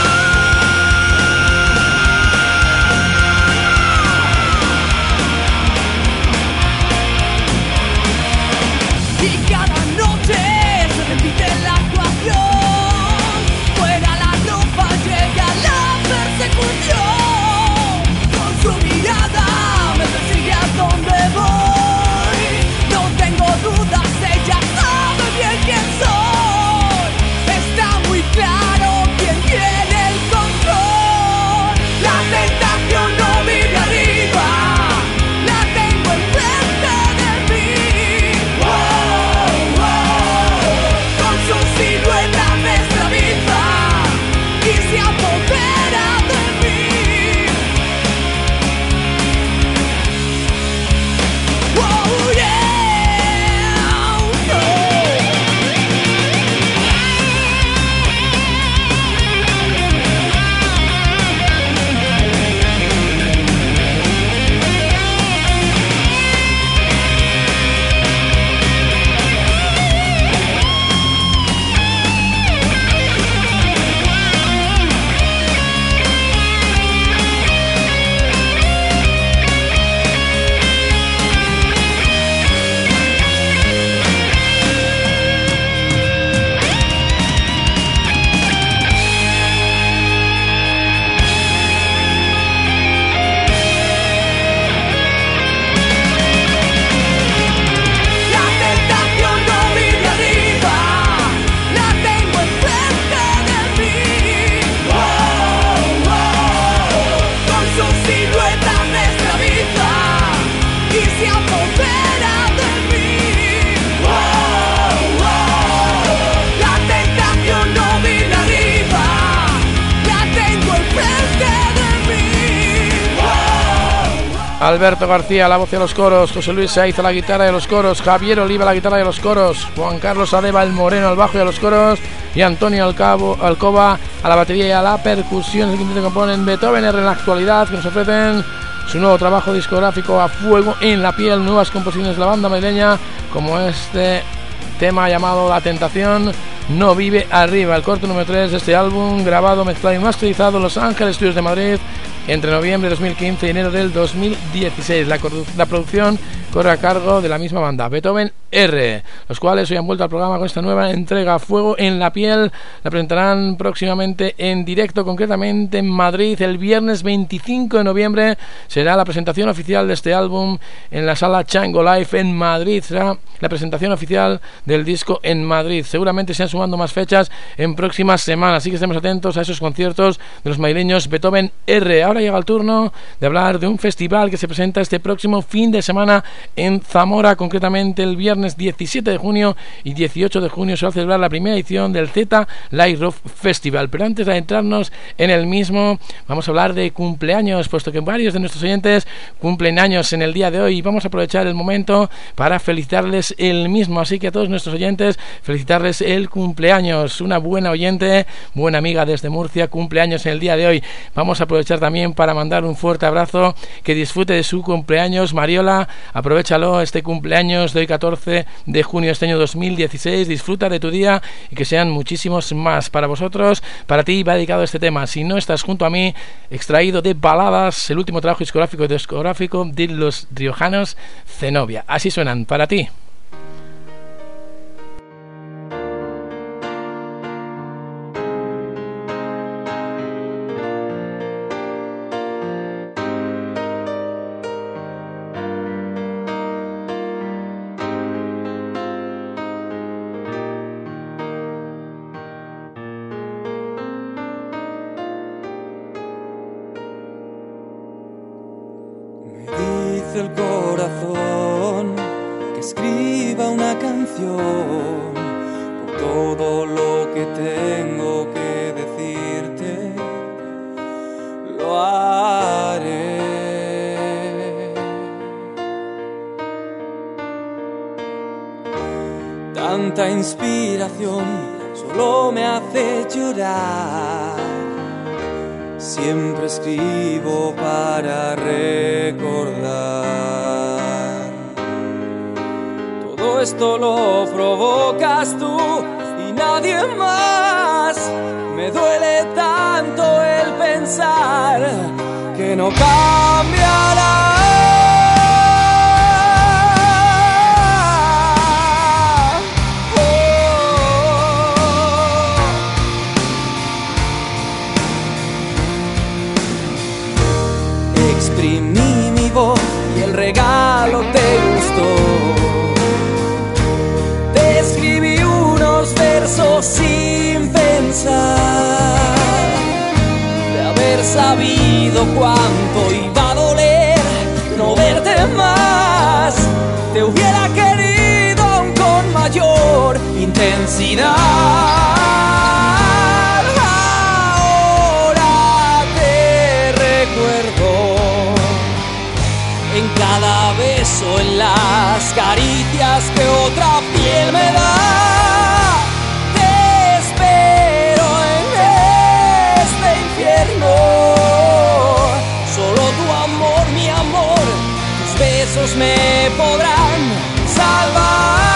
[SPEAKER 2] Y cada noche se repite la actuación. Fuera la ropa llega la persecución. Con su mirada me persigue a donde voy. No tengo dudas, ella sabe bien quién soy. Está muy claro quién tiene el control. La tentación no vive arriba, la tengo enfrente de mí. Con su silueta me esclaviza y se apodera de mí. Oh yeah, la tentación no vive arriba, la tengo enfrente de mí. Con su silueta me esclaviza y se apodera de mí. La tentación no vive arriba, la tengo enfrente de mí.
[SPEAKER 1] Alberto García a la voz y a los coros, José Luis Saiz a la guitarra y a los coros, Javier Oliva a la guitarra y a los coros, Juan Carlos Adeba el Moreno al bajo y a los coros y Antonio Alcoba a la batería y a la percusión. El quinteto que componen Beethoven R en la actualidad, que nos ofrecen su nuevo trabajo discográfico A Fuego en la Piel, nuevas composiciones de la banda madrileña como este tema llamado La Tentación no vive arriba, el corte número 3 de este álbum, grabado, mezclado y masterizado en Los Ángeles Estudios de Madrid entre noviembre de 2015 y enero del 2016. La producción corre a cargo de la misma banda, Beethoven R, los cuales hoy han vuelto al programa con esta nueva entrega, Fuego en la piel. La presentarán próximamente en directo, concretamente en Madrid, el viernes 25 de noviembre será la presentación oficial de este álbum en la sala Chango Life en Madrid. Será la presentación oficial del disco en Madrid. Seguramente se han sumando más fechas en próximas semanas, así que estemos atentos a esos conciertos de los madrileños Beethoven R. Ahora llega el turno de hablar de un festival que se presenta este próximo fin de semana en Zamora, concretamente el viernes 17 de junio y 18 de junio se va a celebrar la primera edición del Z Light Rock Festival. Pero antes de adentrarnos en el mismo, vamos a hablar de cumpleaños, puesto que varios de nuestros oyentes cumplen años en el día de hoy y vamos a aprovechar el momento para felicitarles el mismo. Así que a todos nuestros oyentes, felicitarles el cumpleaños. Una buena oyente, buena amiga desde Murcia, cumpleaños en el día de hoy. Vamos a aprovechar también para mandar un fuerte abrazo, que disfrute de su cumpleaños. Mariola, aprovechalo, este cumpleaños de hoy 14 de junio de este año 2016, disfruta de tu día y que sean muchísimos más. Para vosotros, para ti va dedicado este tema, Si no estás junto a mí, extraído de Baladas, el último trabajo discográfico de los riojanos Zenobia. Así suenan para ti.
[SPEAKER 4] El corazón que escriba una canción por todo lo que tengo que decirte, lo haré. Tanta inspiración solo me hace llorar. Siempre escribo para recordar. Todo esto lo provocas tú y nadie más. Me duele tanto el pensar que no cambiará. Exprimí mi voz y el regalo te gustó. Te escribí unos versos sin pensar. De haber sabido cuánto iba a doler no verte más, te hubiera querido aún con mayor intensidad. En cada beso, en las caricias que otra piel me da, te espero en este infierno. Solo tu amor, mi amor, tus besos me podrán salvar.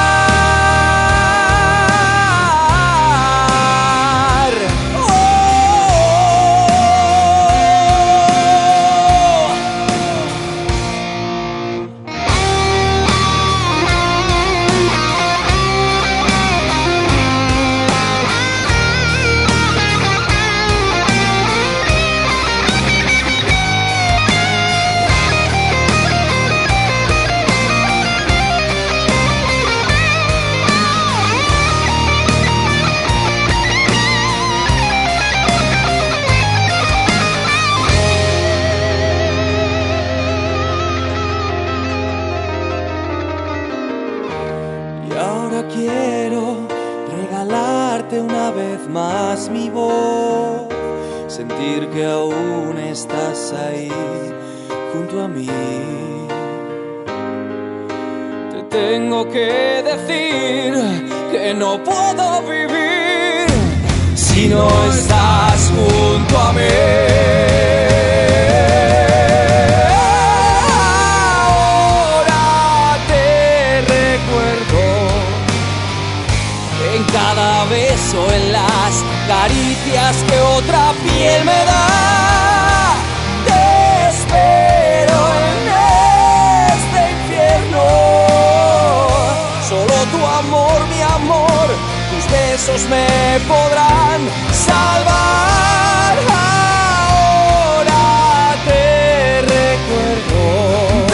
[SPEAKER 4] Más mi voz, sentir que aún estás ahí junto a mí. Te tengo que decir que no puedo vivir si no estás junto a mí. Ahora te recuerdo en cada beso, en las caricias que otra piel me da. besos me podrán salvar. Ahora te recuerdo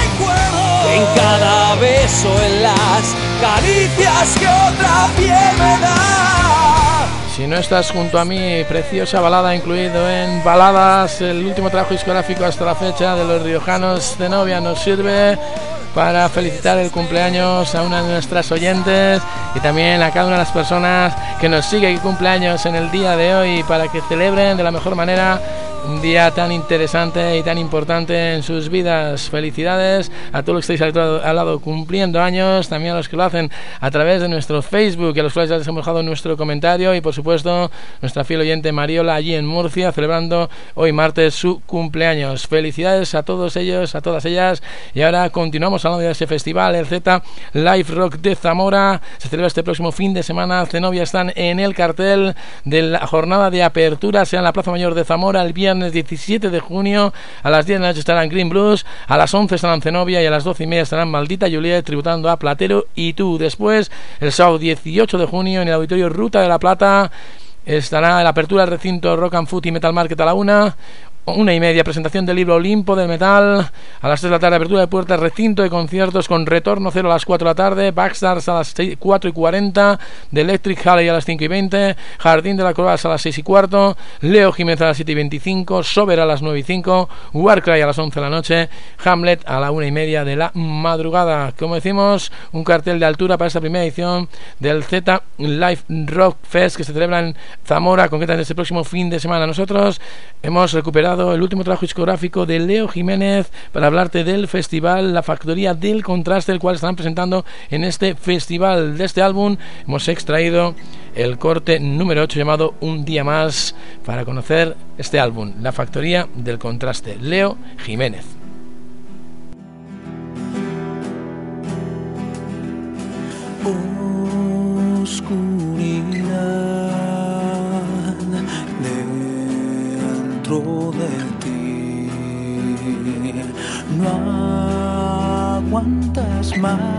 [SPEAKER 4] en cada beso, en las caricias que otra piel me da.
[SPEAKER 1] Si no estás junto a mí, preciosa balada, incluido en Baladas, el último trabajo discográfico hasta la fecha de los riojanos Zenobia, nos sirve para felicitar el cumpleaños a una de nuestras oyentes y también a cada una de las personas que nos sigue y cumpleaños en el día de hoy, para que celebren de la mejor manera un día tan interesante y tan importante en sus vidas. Felicidades a todos los que estáis al lado cumpliendo años, también a los que lo hacen a través de nuestro Facebook, y a los cuales ya les hemos dejado nuestro comentario, y por supuesto nuestra fiel oyente Mariola allí en Murcia, celebrando hoy martes su cumpleaños. Felicidades a todos ellos, a todas ellas. Y ahora continuamos hablando de ese festival, el Z Live Rock de Zamora. Se celebra este próximo fin de semana. Zenobia están en el cartel de la jornada de apertura, sea en la Plaza Mayor de Zamora el viernes 17 de junio a las 10 de la noche estarán Green Blues, a las 11 estarán Zenobia y a las 12:30 estarán Maldita Juliet tributando a Platero y Tú. Después, el sábado 18 de junio en el Auditorio Ruta de la Plata estará la apertura del recinto Rock and Food y Metal Market a la 1:30, presentación del libro Olimpo del Metal. A las 3 de la tarde, apertura de puertas, recinto de conciertos con Retorno Cero a las 4 de la tarde, Backstars a las 4:40, The Electric Halley a las 5:20, Jardín de la Croix a las 6:15, Leo Jiménez a las 7:25, Sober a las 9:05, Warcry a las 11 de la noche, Hamlet a la 1:30 de la madrugada. Como decimos, un cartel de altura para esta primera edición del Z Live Rock Fest que se celebra en Zamora, concretamente este próximo fin de semana. Nosotros hemos recuperado el último trabajo discográfico de Leo Jiménez para hablarte del festival La Factoría del Contraste, el cual estarán presentando en este festival. De este álbum hemos extraído el corte número 8 llamado Un Día Más, para conocer este álbum, La Factoría del Contraste, Leo Jiménez.
[SPEAKER 5] Oscuridad dentro de ti, no aguantas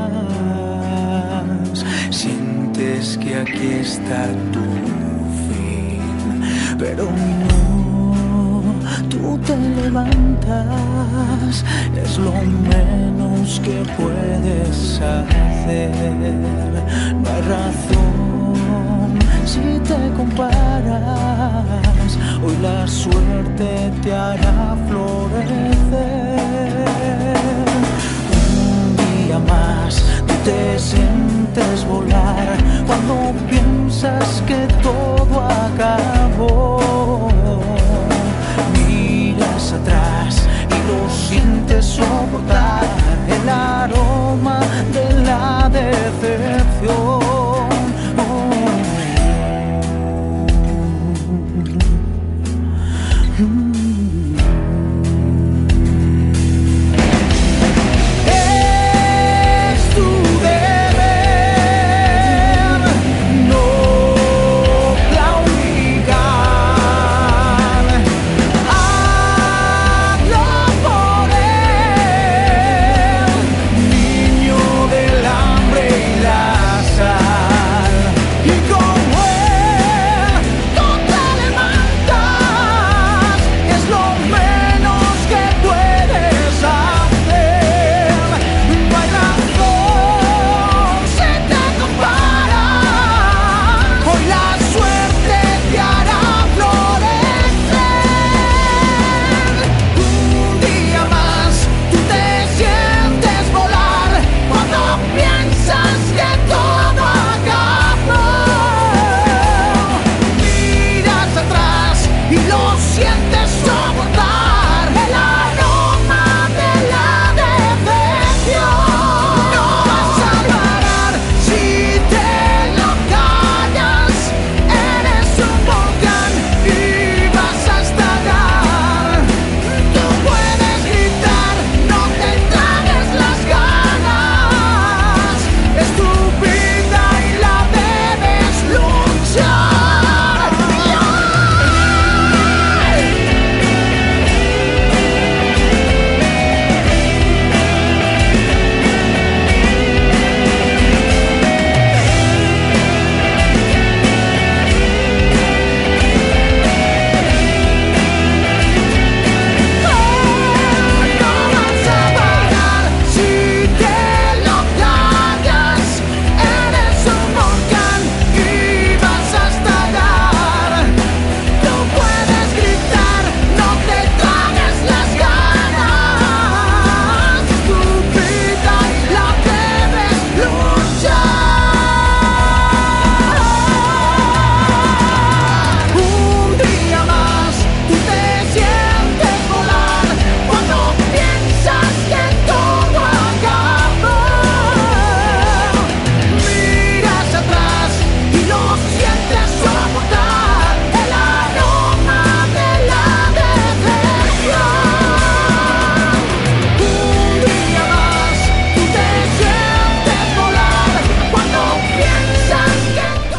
[SPEAKER 5] más, sientes que aquí está tu fin, pero no, tú te levantas, es lo menos que puedes hacer, no hay razón si te comparas, hoy la suerte te hará florecer. Un día más tú te sientes volar cuando piensas que todo acabó. Miras atrás y lo sientes soportar, el aroma de la decepción. Es tu deber no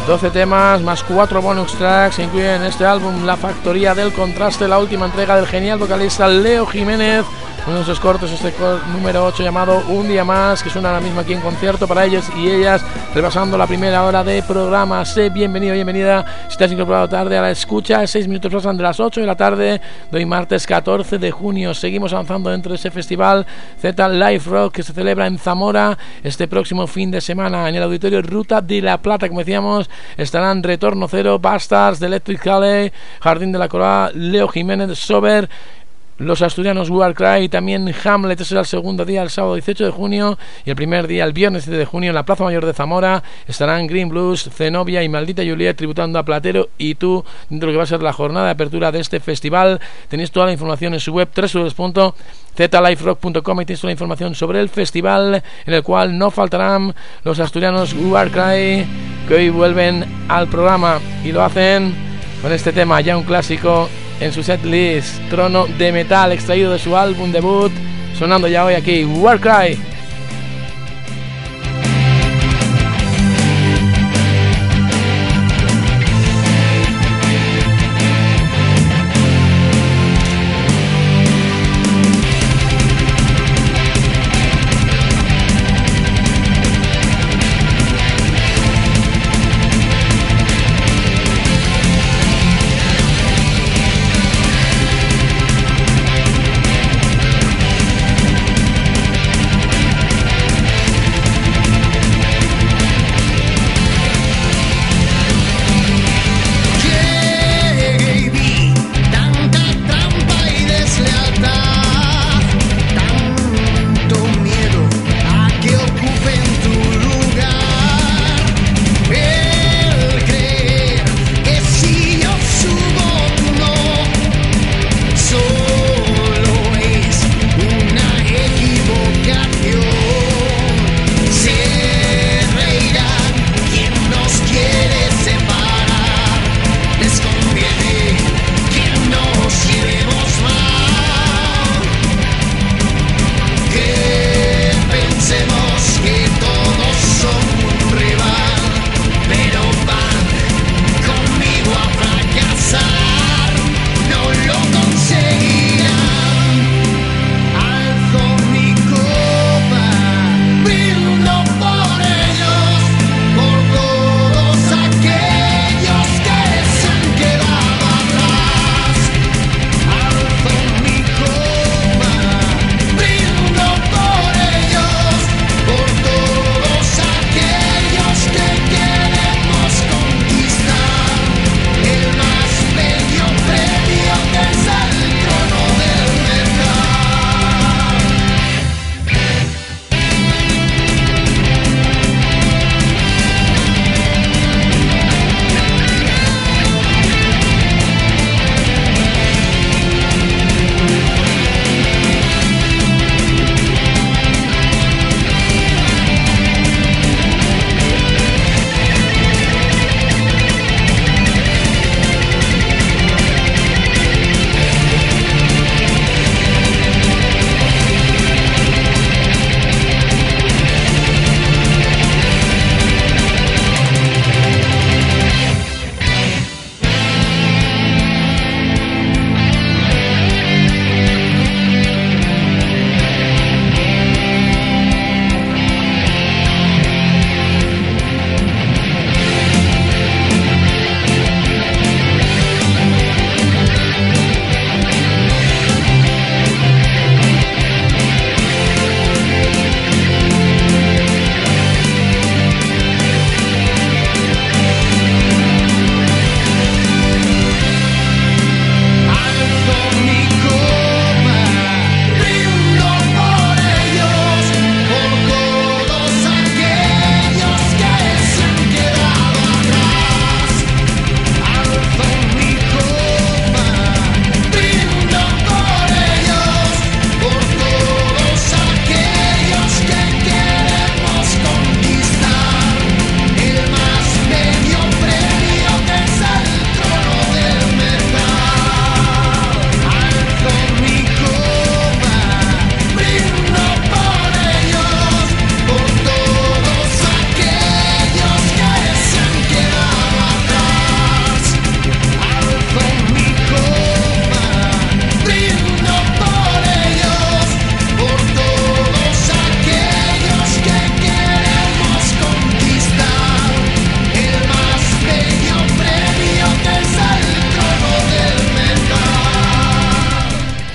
[SPEAKER 1] 12 temas más 4 bonus tracks incluyen este álbum La Factoría del Contraste, la última entrega del genial vocalista Leo Jiménez. Uno de sus cortos, número 8 llamado Un Día Más, que suena ahora mismo aquí en concierto para ellos y ellas, repasando la primera hora de programa. Sé bienvenido, bienvenida si te has incorporado tarde a la escucha. 6 minutos pasan de las 8 de la tarde de hoy martes 14 de junio. Seguimos avanzando dentro de ese festival Z Live Rock que se celebra en Zamora este próximo fin de semana en el Auditorio Ruta de la Plata. Como decíamos, estarán Retorno Cero, Bastards, The Electric Alley, Jardín de la Coroa, Leo Jiménez, Sober, los asturianos Warcry y también Hamlet. Ese será el segundo día, el sábado 18 de junio, y el primer día, el viernes 7 de junio, en la Plaza Mayor de Zamora estarán Green Blues, Zenobia y Maldita Juliet tributando a Platero y Tú dentro de lo que va a ser la jornada de apertura de este festival. Tenéis toda la información en su web www.zliverock.com y tenéis toda la información sobre el festival, en el cual no faltarán los asturianos Warcry, que hoy vuelven al programa y lo hacen con este tema, ya un clásico en su setlist, Trono de Metal, extraído de su álbum debut, sonando ya hoy aquí, Warcry.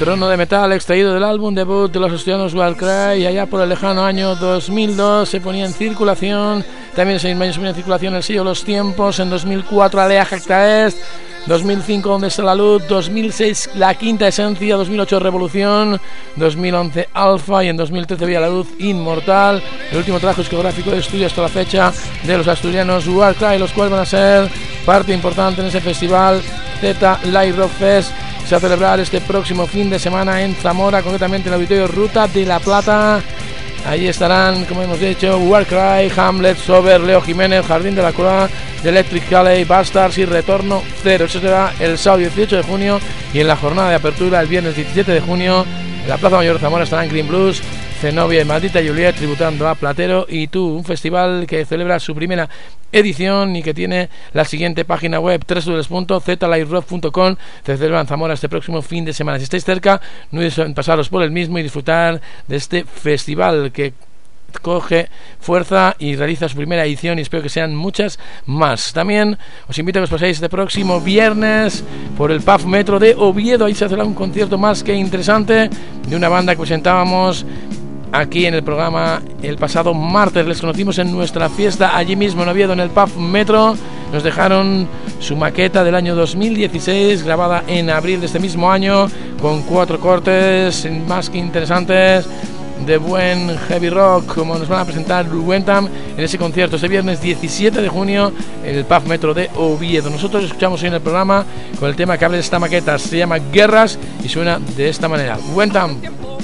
[SPEAKER 1] Trono de Metal, extraído del álbum debut de los asturianos Warcry, y allá por el lejano año 2002 se ponía en circulación, también se ponía en circulación el sello Los Tiempos, en 2004 Alea Jacta Est, 2005 Donde está la luz, 2006 La Quinta Esencia, 2008 Revolución, 2011 Alfa y en 2013 Vía la Luz Inmortal, el último trabajo discográfico de estudio hasta la fecha de los asturianos Warcry, los cuales van a ser parte importante en ese festival Z Live Rock Fest. Se va a celebrar este próximo fin de semana en Zamora, concretamente en el auditorio Ruta de la Plata. Allí estarán, como hemos dicho, Warcry, Hamlet, Sober, Leo Jiménez, Jardín de la Croix, The Electric Alley, Bastards y Retorno Cero. Eso será el sábado 18 de junio y en la jornada de apertura el viernes 17 de junio en la Plaza Mayor de Zamora estarán Green Blues, Zenobia y Maldita Juliet tributando a Platero y Tú, un festival que celebra su primera edición y que tiene la siguiente página web www.zliverock.com. Se celebra en Zamora este próximo fin de semana. Si estáis cerca, no olvidéis pasaros por el mismo y disfrutar de este festival que coge fuerza y realiza su primera edición, y espero que sean muchas más. También os invito a que os paséis este próximo viernes por el Pub Metro de Oviedo. Ahí se hacerá un concierto más que interesante de una banda que presentábamos aquí en el programa el pasado martes. Les conocimos en nuestra fiesta allí mismo en Oviedo, en el Pub Metro. Nos dejaron su maqueta del año 2016, grabada en abril de este mismo año, con 4 cortes más que interesantes de buen heavy rock, como nos van a presentar Wentam en ese concierto este viernes 17 de junio en el Pub Metro de Oviedo. Nosotros escuchamos hoy en el programa con el tema que habla de esta maqueta, se llama Guerras y suena de esta manera. Wentam.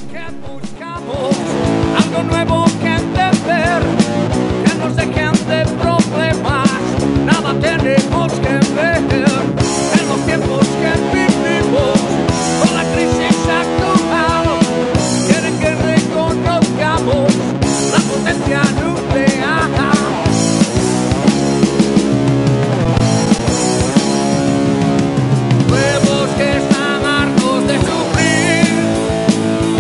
[SPEAKER 4] Algo nuevo que entender, que nos dejen de problemas, nada tenemos que ver en los tiempos que vivimos, con la crisis actual, quieren que reconozcamos la potencia nuclear. Pueblos que están hartos de sufrir,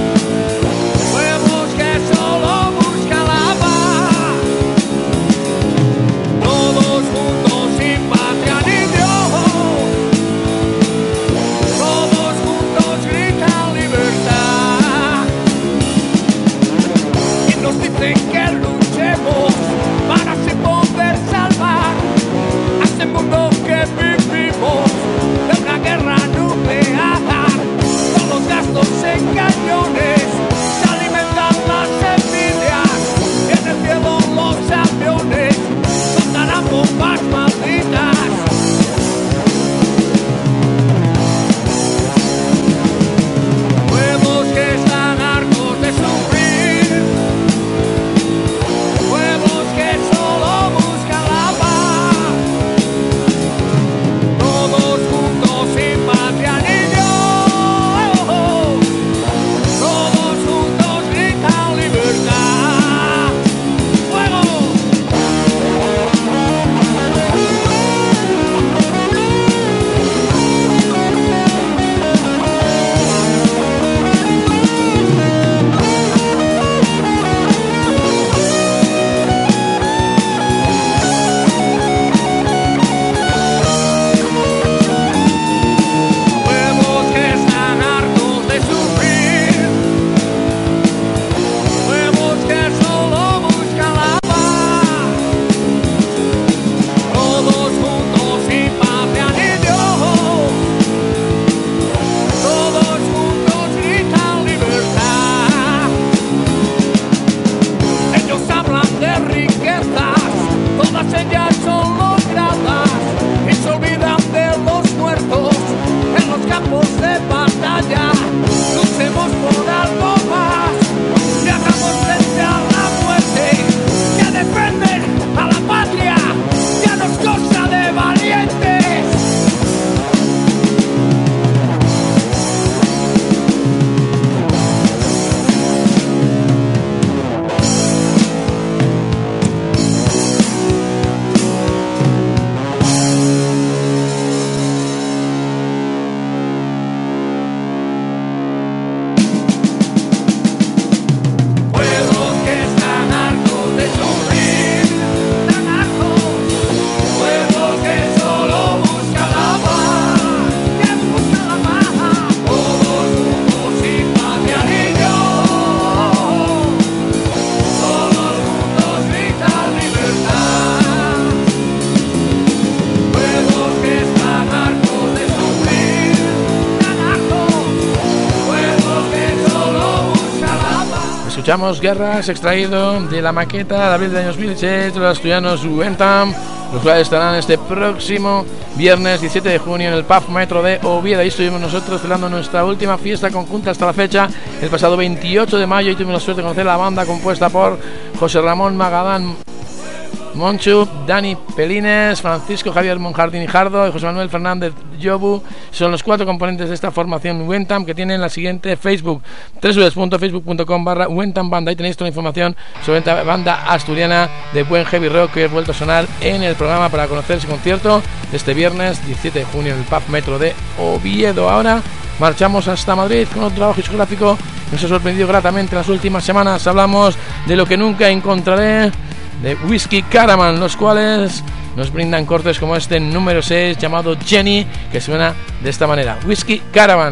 [SPEAKER 1] Escuchamos Guerras, extraído de la maqueta de abril del año 2006 de los asturianos Wentam, los cuales estarán este próximo viernes 17 de junio en el Pub Metro de Oviedo. Ahí estuvimos nosotros celebrando nuestra última fiesta conjunta hasta la fecha, el pasado 28 de mayo, y tuvimos la suerte de conocer la banda compuesta por José Ramón Magadán Monchu, Dani Pelines, Francisco Javier Monjardín Jardo y José Manuel Fernández Yobu. Son los 4 componentes de esta formación Wentam, que tienen la siguiente Facebook: www.facebook.com/Wentam Banda. Ahí tenéis toda la información sobre esta banda asturiana de buen heavy rock que he vuelto a sonar en el programa para conocer ese concierto de este viernes 17 de junio en el Pub Metro de Oviedo. Ahora marchamos hasta Madrid con otro trabajo discográfico que nos ha sorprendido gratamente en las últimas semanas. Hablamos de Lo que nunca encontraré, de Whiskey Caravan, los cuales nos brindan cortes como este número 6 llamado Jenny, que suena de esta manera: Whiskey Caravan.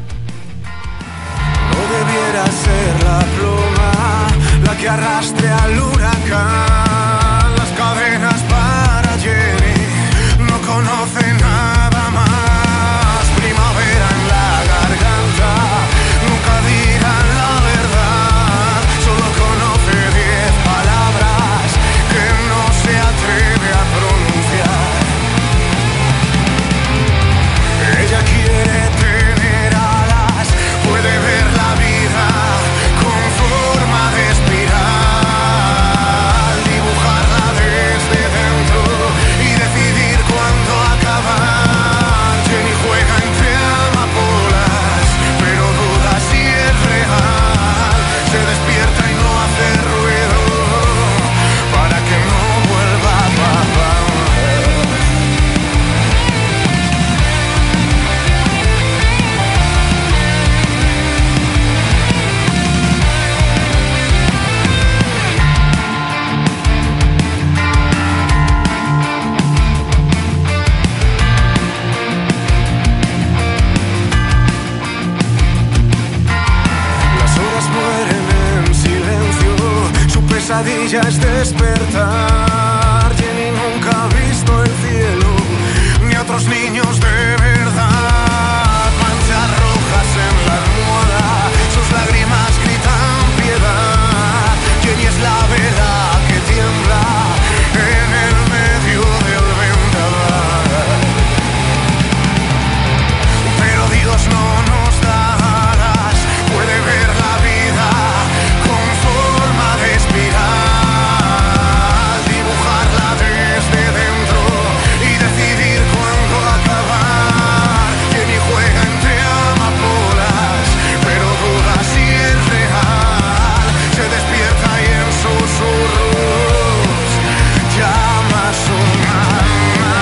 [SPEAKER 3] No debiera ser la pluma la que arrastre al huracán. Las cadenas para Jenny no conoce nada más. Primavera en la garganta, nunca dirán la verdad. Solo conoce 10 palabras que no se atreve a pronunciar. Ella quiere tener alas, puede ver la vida con forma de espiral, dibujarla desde dentro y decidir cuándo acabar. Jenny juega entre amapolas, pero duda si es real. Se despierta y no hace ruido para que no vuelva papá. Las horas mueren en silencio, su pesadilla es despertar. Jenny nunca ha visto el cielo, ni a otros niños de verdad. Manchas rojas en la almohada, sus lágrimas gritan piedad. Jenny es la vela que tiembla en el medio del vendaval. Pero Dios no nos da alas, puede ver la vida con forma de espiral, dibujarla desde dentro y decidir cuándo acabar. Jenny juega entre amapolas, pero duda si es real. Se despierta y en susurros llama a su mamá.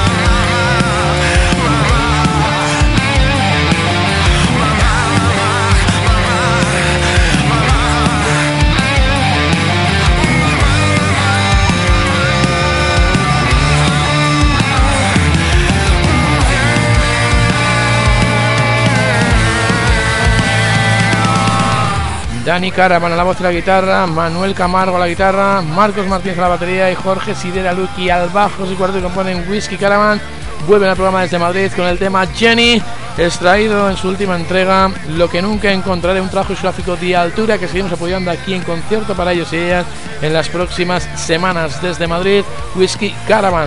[SPEAKER 1] Dani Caravan a la voz y la guitarra, Manuel Camargo a la guitarra, Marcos Martínez a la batería y Jorge Sidera Luqui al bajo. Y cuarto que componen Whiskey Caravan vuelven al programa desde Madrid con el tema Jenny, extraído en su última entrega Lo que nunca encontraré, un trabajo discográfico de altura que seguimos apoyando aquí en concierto para ellos y ellas en las próximas semanas. Desde Madrid, Whiskey Caravan.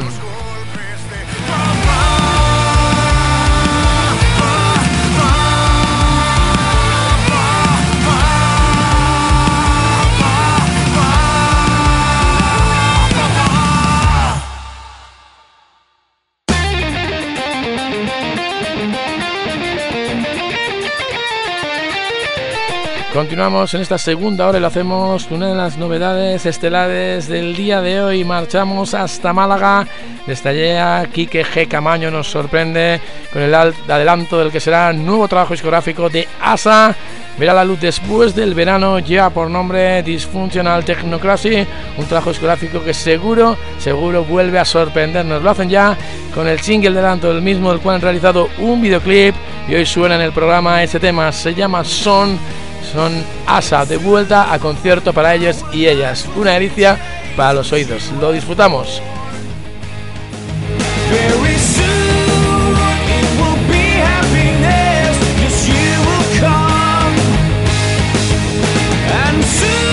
[SPEAKER 1] Continuamos en esta segunda hora y lo hacemos con una de las novedades estelares del día de hoy. Marchamos hasta Málaga. Desde allá, Quique G. Camaño nos sorprende con el adelanto del que será nuevo trabajo discográfico de ASA. Verá la luz después del verano, ya por nombre Dysfunctional Technocracy, un trabajo discográfico que seguro vuelve a sorprendernos. Lo hacen ya con el single adelanto del mismo, del cual han realizado un videoclip y hoy suena en el programa ese tema. Se llama Son ASA, de vuelta a concierto para ellos y ellas. Una delicia para los oídos. Lo disfrutamos.
[SPEAKER 3] Very soon it will be happiness, 'cause you will come, and soon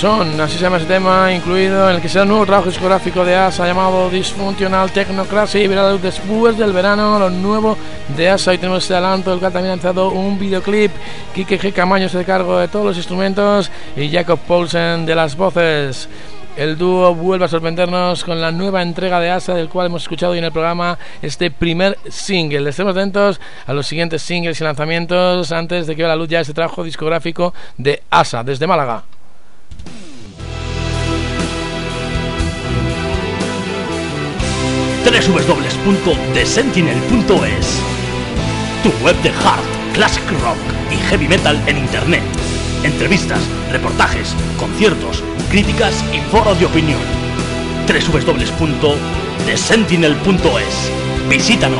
[SPEAKER 1] Son, así se llama ese tema, incluido en el que será el nuevo trabajo discográfico de Asa llamado Dysfunctional Technocracy, y verá la luz después del verano. Lo nuevo de Asa, hoy tenemos este adelanto, del cual también ha lanzado un videoclip. Quique G. Camaño se cargo de todos los instrumentos y Jacob Poulsen de las voces. El dúo vuelve a sorprendernos con la nueva entrega de Asa, del cual hemos escuchado hoy en el programa este primer single. Estemos atentos a los siguientes singles y lanzamientos antes de que vea la luz ya este trabajo discográfico de Asa desde Málaga.
[SPEAKER 6] www.thesentinel.es, tu web de hard, classic rock y heavy metal en internet. Entrevistas, reportajes, conciertos, críticas y foros de opinión. www.thesentinel.es. Visítanos.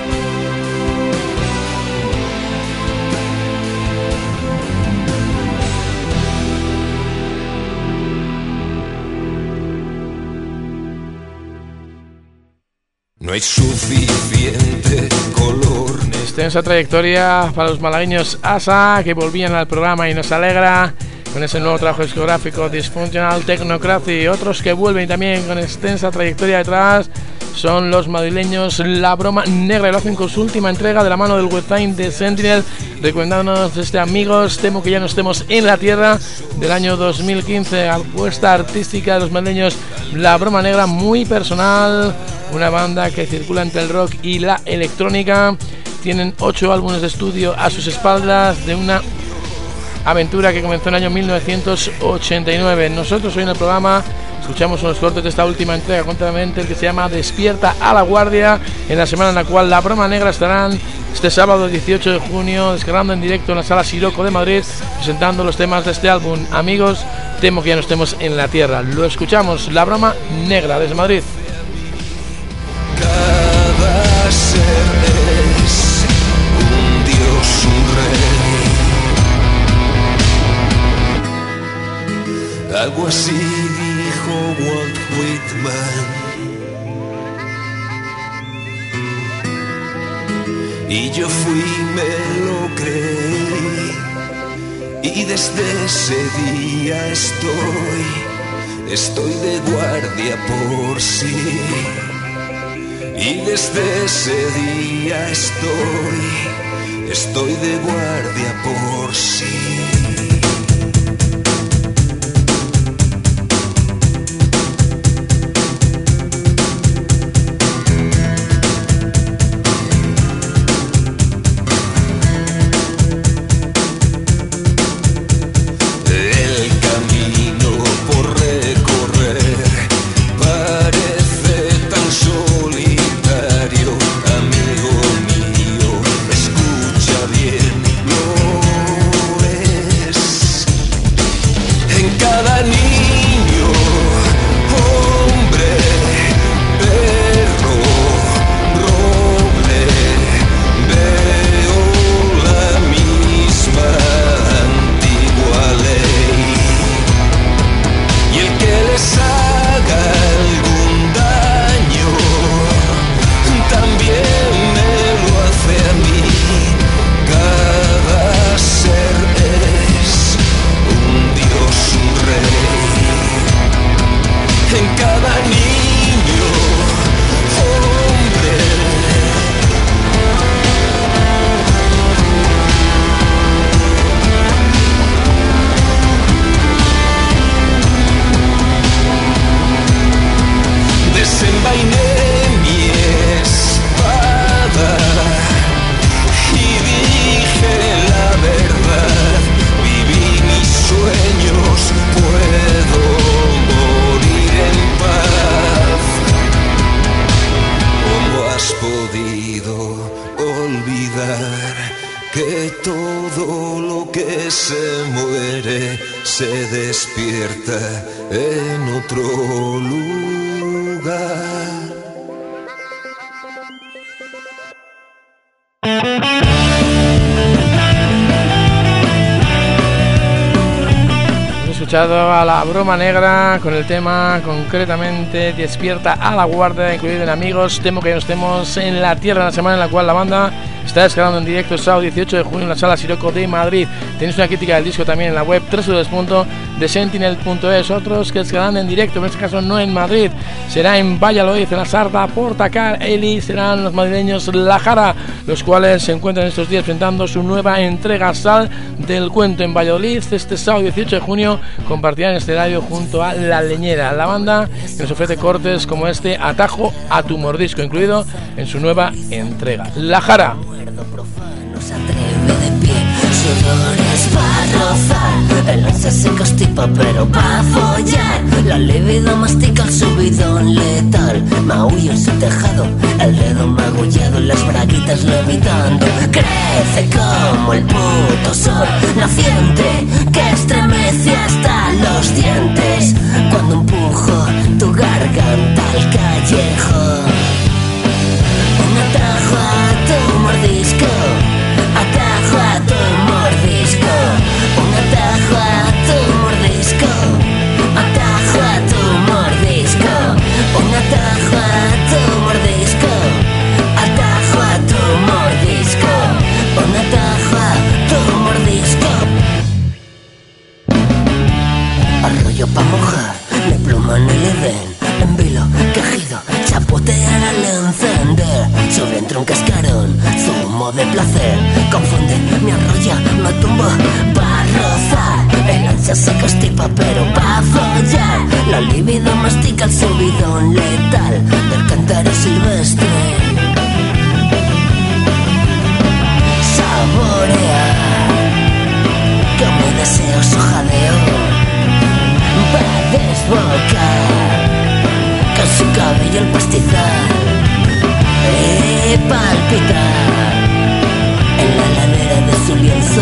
[SPEAKER 7] No hay suficiente color.
[SPEAKER 1] Extensa trayectoria para los malagueños Asa, que volvían al programa y nos alegra con ese nuevo trabajo discográfico Dysfunctional Technocracy. Otros que vuelven también con extensa trayectoria detrás son los madrileños La Broma Negra, y lo hacen con su última entrega de la mano del webzine de Sentinel, recomendándonos amigos, temo que ya no estemos en la tierra, del año 2015. Apuesta artística de los madrileños La Broma Negra, muy personal, una banda que circula entre el rock y la electrónica. Tienen 8 álbumes de estudio a sus espaldas, de una aventura que comenzó en el año 1989. Nosotros hoy en el programa escuchamos unos cortes de esta última entrega, concretamente el que se llama Despierta a la Guardia, en la semana en la cual La Broma Negra estarán este sábado 18 de junio descargando en directo en la Sala Siroco de Madrid, presentando los temas de este álbum. Amigos, temo que ya no estemos en la tierra. Lo escuchamos, La Broma Negra, desde Madrid.
[SPEAKER 7] Cada ser es un dios, un rey. Algo así dijo Walt Whitman. Y yo fui, me lo creí. Y desde ese día estoy de guardia por sí. Y desde ese día estoy de guardia por sí. Se despierta en otro lugar.
[SPEAKER 1] Hemos escuchado a La Broma Negra con el tema concretamente Despierta a la Guardia, incluido en Amigos, temo que no estemos en la tierra, en la semana en la cual la banda está descargando en directo el sábado 18 de junio en la Sala Siroco de Madrid. Tenéis una crítica del disco también en la web www.thesentinel.es. de Sentinel.es. Otros que estarán en directo, en este caso no en Madrid, será en Valladolid, en la Sarda, Portacar, Eli, serán los madrileños La Jara, los cuales se encuentran estos días presentando su nueva entrega Sal del Cuento en Valladolid. Este sábado 18 de junio compartirán escenario junto a La Leñera, la banda que nos ofrece cortes como este Atajo a tu mordisco, incluido en su nueva entrega. La Jara.
[SPEAKER 8] Se atreve de pie, sudores para rozar, el ansia se constipa pero pa' follar, la libido mastica el subidón letal, maullo en su tejado, el dedo magullado, las braguitas levitando, crece como el puto sol naciente, que estremece hasta los dientes, cuando empujo tu garganta al callejón, un atajo a tu mordisco. Atajo a tu mordisco, un atajo a tu mordisco, atajo a tu mordisco, un atajo a tu mordisco, atajo a tu mordisco, un atajo a tu mordisco. Arroyo pa' mojar, ni pluma ni le den, en vilo, quejido, chapotear al encender, sobre entre un cascarón, zumo de placer, confunde, me arrolla, me tumbo, pa' rozar, el ansia se constipa pero pa' follar, la libido mastica el subidón letal, del cántaro silvestre, saborear, que mi deseo su jadeo, pa' desbocar, con su cabello el pastizal y palpitar en la ladera de su lienzo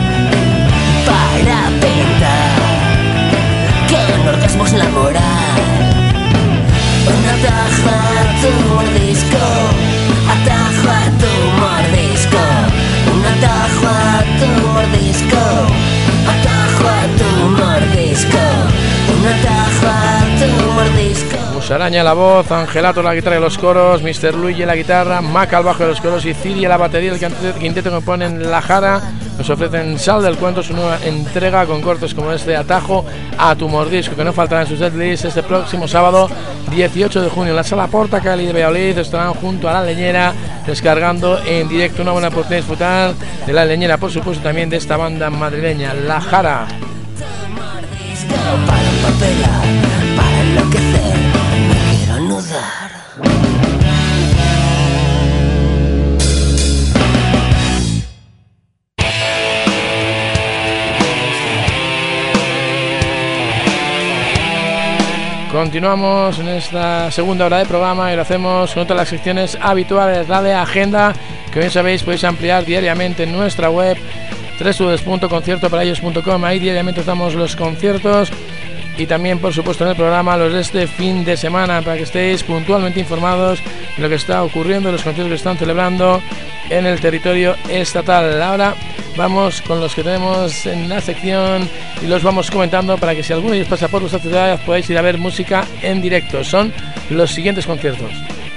[SPEAKER 8] para pintar con orgasmos la moral. Un atajo a tu mordisco, atajo a tu mordisco, un atajo a tu mordisco, atajo a tu mordisco, un atajo a tu mordisco.
[SPEAKER 1] Musaraña la voz, Angelato la guitarra y los coros, Mr. Luigi la guitarra, Maca al bajo de los coros y Ciri a la batería. El quinteto que componen La Jara nos ofrecen Sal del Cuento, su nueva entrega con cortes como este Atajo a tu mordisco, que no faltará en sus setlist este próximo sábado 18 de junio en la Sala Portacar de Valladolid. Estarán junto a La Leñera descargando en directo. Una buena oportunidad de disfrutar de La Leñera, por supuesto también de esta banda madrileña, La Jara.
[SPEAKER 8] Para empapelar, para enloquecer, me quiero anudar.
[SPEAKER 1] Continuamos en esta segunda hora de programa y lo hacemos con todas las secciones habituales. La de agenda, que bien sabéis podéis ampliar diariamente en nuestra web www.conciertoparellos.com. Ahí diariamente damos los conciertos y también, por supuesto, en el programa los de este fin de semana, para que estéis puntualmente informados de lo que está ocurriendo, los conciertos que están celebrando en el territorio estatal. Ahora vamos con los que tenemos en la sección y los vamos comentando para que si alguno de ellos pasa por vuestra ciudad podáis ir a ver música en directo. Son los siguientes conciertos.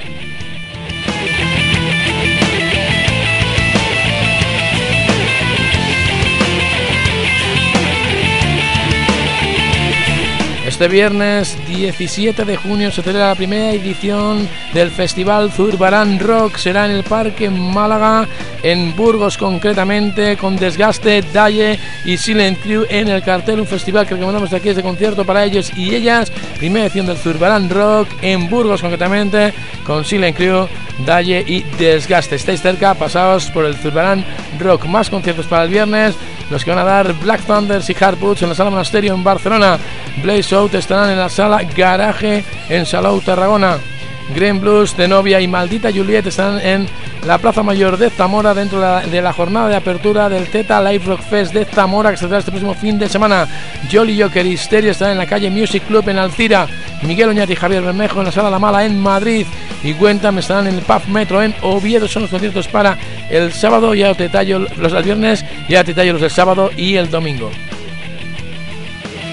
[SPEAKER 1] Este viernes 17 de junio se celebra la primera edición del Festival Zurbarán Rock. Será en el Parque Málaga, en Burgos concretamente, con Desgaste, Dalle y Silent Crew en el cartel. Un festival que recomendamos de aquí, es de concierto para ellos y ellas. Primera edición del Zurbarán Rock en Burgos concretamente, con Silent Crew, Dalle y Desgaste. Estáis cerca, pasaos por el Zurbarán Rock. Más conciertos para el viernes, los que van a dar Black Thunders y Hard Boots en la Sala Monasterio en Barcelona. Blaze Out estarán en la Sala Garaje en Salou, Tarragona. Green Blues, de Novia y Maldita Juliet estarán en la Plaza Mayor de Zamora dentro de la jornada de apertura del Teta Live Rock Fest de Zamora, que se celebra este próximo fin de semana. Jolly Joker y Histeria estarán en la calle Music Club en Alcira. Miguel Oñate y Javier Bermejo en la Sala La Mala en Madrid. Y Cuéntame estarán en el Pub Metro en Oviedo. Son los conciertos para el sábado, ya te detallo los del viernes, ya te detallo los del sábado y el domingo.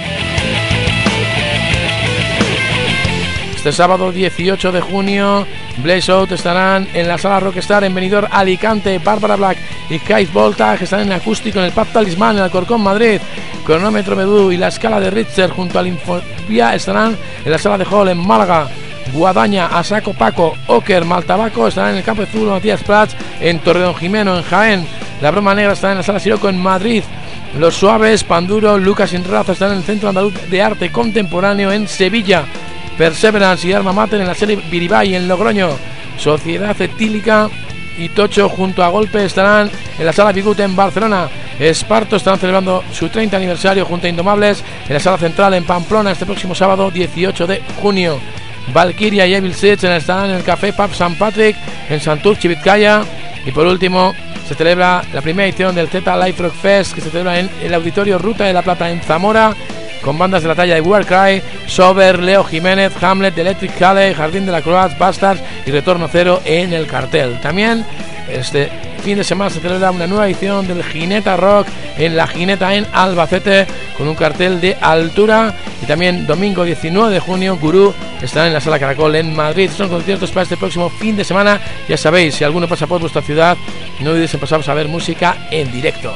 [SPEAKER 1] Este sábado 18 de junio Blaze Out estarán en la Sala Rockstar en Benidorm, Alicante. Bárbara Black y Kate Voltage estarán en acústico en el Pub Talismán en Alcorcón, Madrid. Cronómetro Medú y la Escala de Richter junto al Infobia estarán en la Sala de Hall en Málaga. Guadaña, Asaco Paco, Oker, Maltabaco estarán en el Campo de Fútbol Matías Prats en Torredón Jimeno, en Jaén. La Broma Negra estará en la Sala Siroco en Madrid. Los Suaves, Panduro, Lucas Inraza estarán en el Centro Andaluz de Arte Contemporáneo en Sevilla. Perseverance y Alma Mater en la serie Biribay en Logroño. Sociedad Etílica y Tocho junto a Golpe estarán en la Sala Bigut en Barcelona. Esparto estarán celebrando su 30 aniversario junto a Indomables en la Sala Central en Pamplona este próximo sábado 18 de junio. Valkyria y Evil Seeds estarán en el Café Pub St. Patrick en Santurce, Vizcaya. Y por último se celebra la primera edición del Z Live Rock Fest, que se celebra en el Auditorio Ruta de la Plata en Zamora, con bandas de la talla de Warcry, Sober, Leo Jiménez, Hamlet, Electric Cale, Jardín de la Croix, Bastards y Retorno Cero en el cartel. También este fin de semana se celebra una nueva edición del Gineta Rock en La Gineta en Albacete, con un cartel de altura. Y también domingo 19 de junio Gurú estará en la Sala Caracol en Madrid. Son conciertos para este próximo fin de semana. Ya sabéis, si alguno pasa por vuestra ciudad, no olvidéis en pasaros a ver música en directo.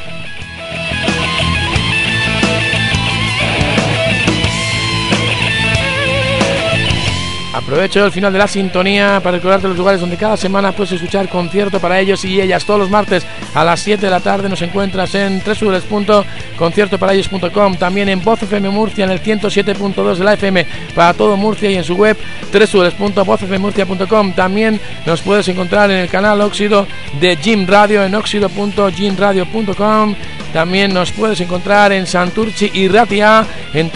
[SPEAKER 1] Aprovecho el final de la sintonía para recordarte los lugares donde cada semana puedes escuchar concierto para ellos y ellas. Todos los martes a las 7 de la tarde nos encuentras en www.conciertoparaellos.com, también en Voz FM Murcia en el 107.2 de la FM para todo Murcia y en su web www.vozfmmurcia.com. También nos puedes encontrar en el canal Óxido de Jim Radio en oxido.jimradio.com. También nos puedes encontrar en Santurchi y Ratia en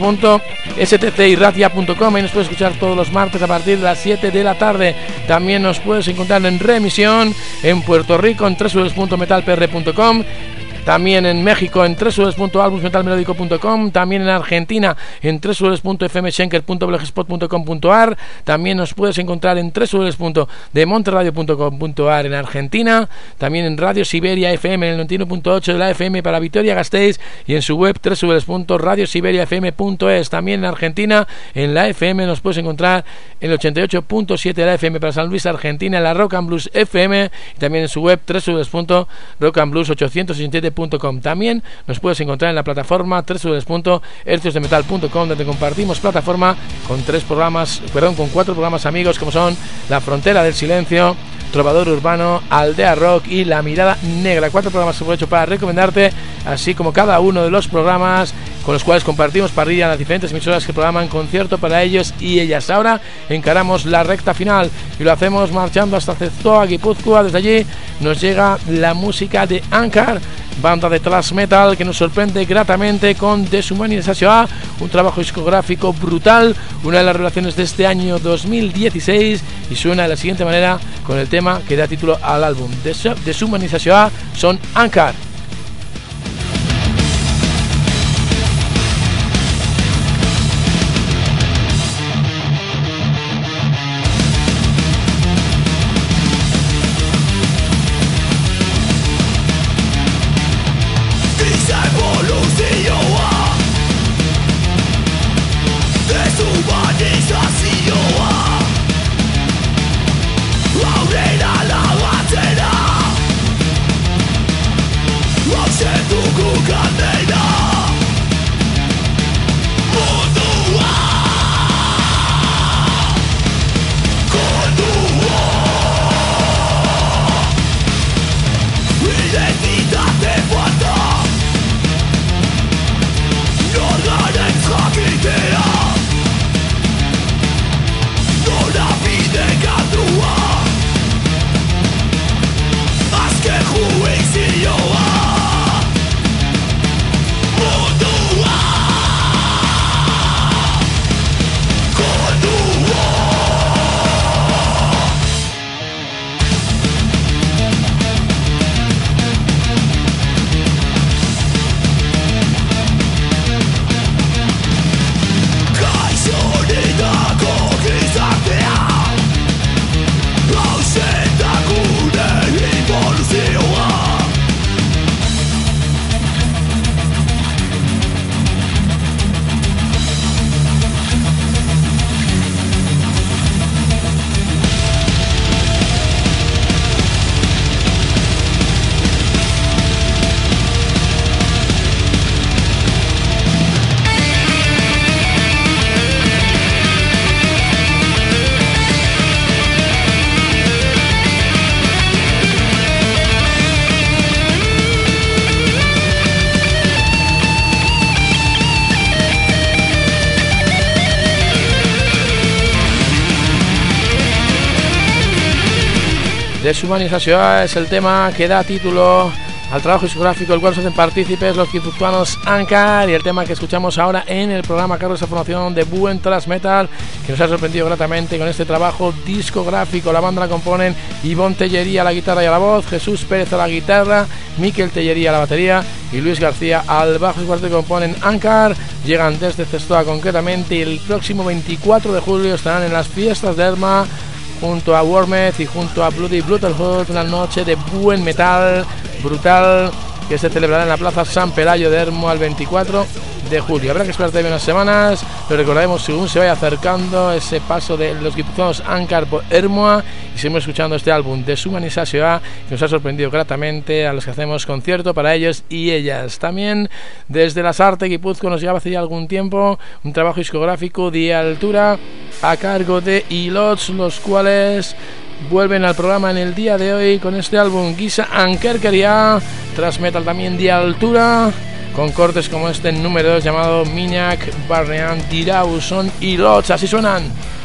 [SPEAKER 1] www.stcirratia.com y nos puedes escuchar todos los martes a partir de las 7 de la tarde. También nos puedes encontrar en remisión en Puerto Rico en www.metalpr.com. También en México en www.albumsmetalmelódico.com, también en Argentina en www.fmschenker.blogspot.com.ar. También nos puedes encontrar en www.demonterradio.com.ar en Argentina, también en Radio Siberia FM en el 91.8 de la FM para Vitoria-Gasteiz y en su web www.radiosiberiafm.es. También en Argentina en la FM nos puedes encontrar en el 88.7 de la FM para San Luis, Argentina, en la Rock and Blues FM y también en su web www.rockandblues867.com. También nos puedes encontrar en la plataforma www.herciosdemetal.com, donde compartimos plataforma con con 4 programas amigos como son La Frontera del Silencio, Trovador Urbano, Aldea Rock y La Mirada Negra. 4 programas que aprovecho para recomendarte, así como cada uno de los programas con los cuales compartimos parrilla en las diferentes emisoras que programan concierto para ellos y ellas. Ahora encaramos la recta final y lo hacemos marchando hasta Zestoa, Guipúzcoa. Desde allí nos llega la música de Ankar, banda de thrash metal que nos sorprende gratamente con Deshumanización, un trabajo discográfico brutal, una de las revelaciones de este año 2016, y suena de la siguiente manera con el tema que da título al álbum. Deshumanización son Ankar.
[SPEAKER 3] Aurrera la batera
[SPEAKER 1] Deshumanizazioa es el tema que da título al trabajo discográfico del cual se hacen partícipes los guipuzcoanos Ankar, y el tema que escuchamos ahora en el programa a cargo de esa formación de buen thrash metal que nos ha sorprendido gratamente con este trabajo discográfico. La banda la componen Ivonne Tellería a la guitarra y a la voz, Jesús Pérez a la guitarra, Miquel Tellería a la batería y Luis García al bajo. Igual que componen Ankar, llegan desde Zestoa concretamente, y el próximo 24 de julio estarán en las fiestas de Erma junto a Wormed y junto a Bloody Bruthalhood, una noche de buen metal brutal que se celebrará en la Plaza San Pelayo de Ermo el 24 de julio. Habrá que esperar todavía unas semanas, lo recordaremos según se vaya acercando ese paso de los guipuzcoanos Ankar por Ermoa, y seguimos escuchando este álbum Deshumanizazioa que nos ha sorprendido gratamente a los que hacemos concierto para ellos y ellas. También desde Las Artes Guipuzco nos llegaba hace ya algún tiempo un trabajo discográfico de altura a cargo de Ilots, los cuales vuelven al programa en el día de hoy con este álbum Giza Ankerkeria, thrash metal también de altura, con cortes como este número 2 llamado Miñak Barnean Dirau. Son Ilots, así suenan.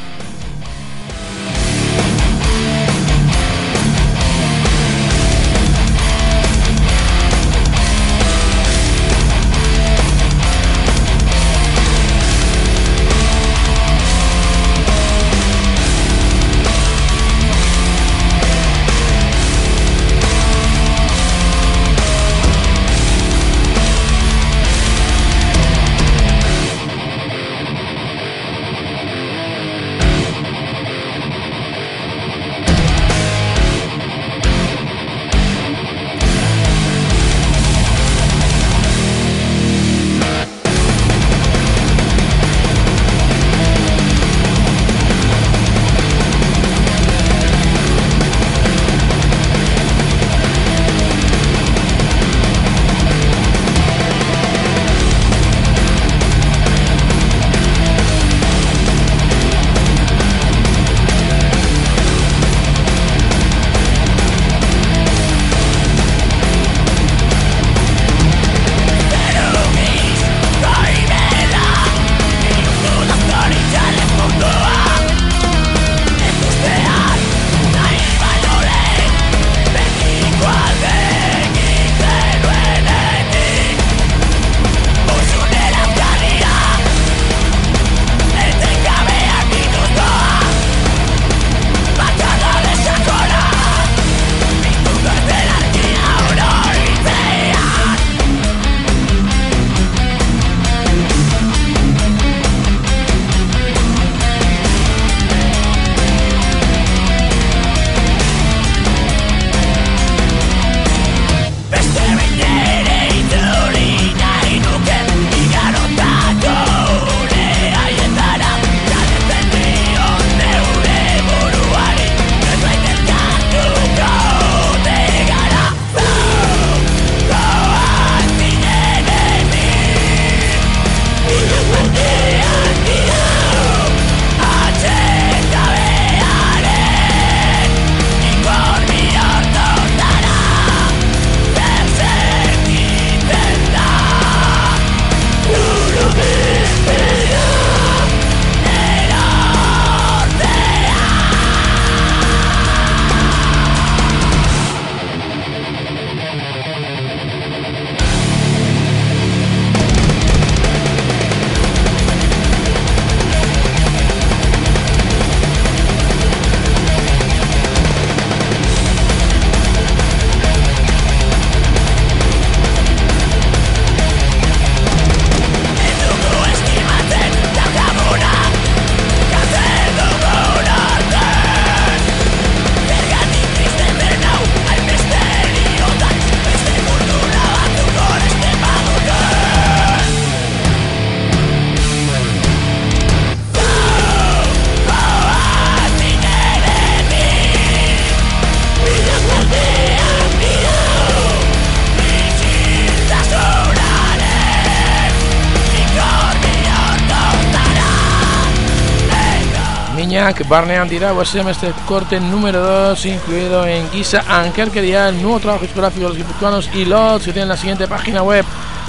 [SPEAKER 1] Barnean Dirau, se llama este corte número 2, incluido en Giza Ankerkeria, el nuevo trabajo discográfico de los guipuzcoanos Ilots, que tienen la siguiente página web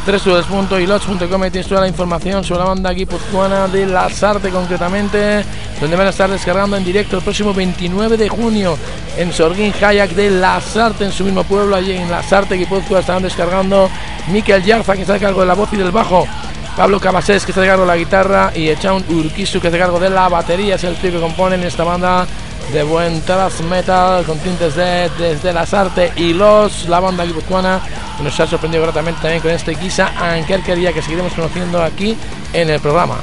[SPEAKER 1] www.ilots.com y tienes toda la información sobre la banda guipuzcoana de Lasarte concretamente, donde van a estar descargando en directo el próximo 29 de junio en Sorguín Hayak de Lasarte, en su mismo pueblo. Allí en Lasarte, Guipúzcoa, estarán descargando Mikel Yarza, que está a cargo de la voz y del bajo, Pablo Cabasés, que está a cargo de la guitarra, y Echaun Urquizu, que está a cargo de la batería. Es el tío que componen esta banda de buen thrash metal con tintes de desde Lasarte y la banda guipuzcoana, que nos ha sorprendido gratamente también con este Giza Ankerkeria, que seguiremos conociendo aquí en el programa.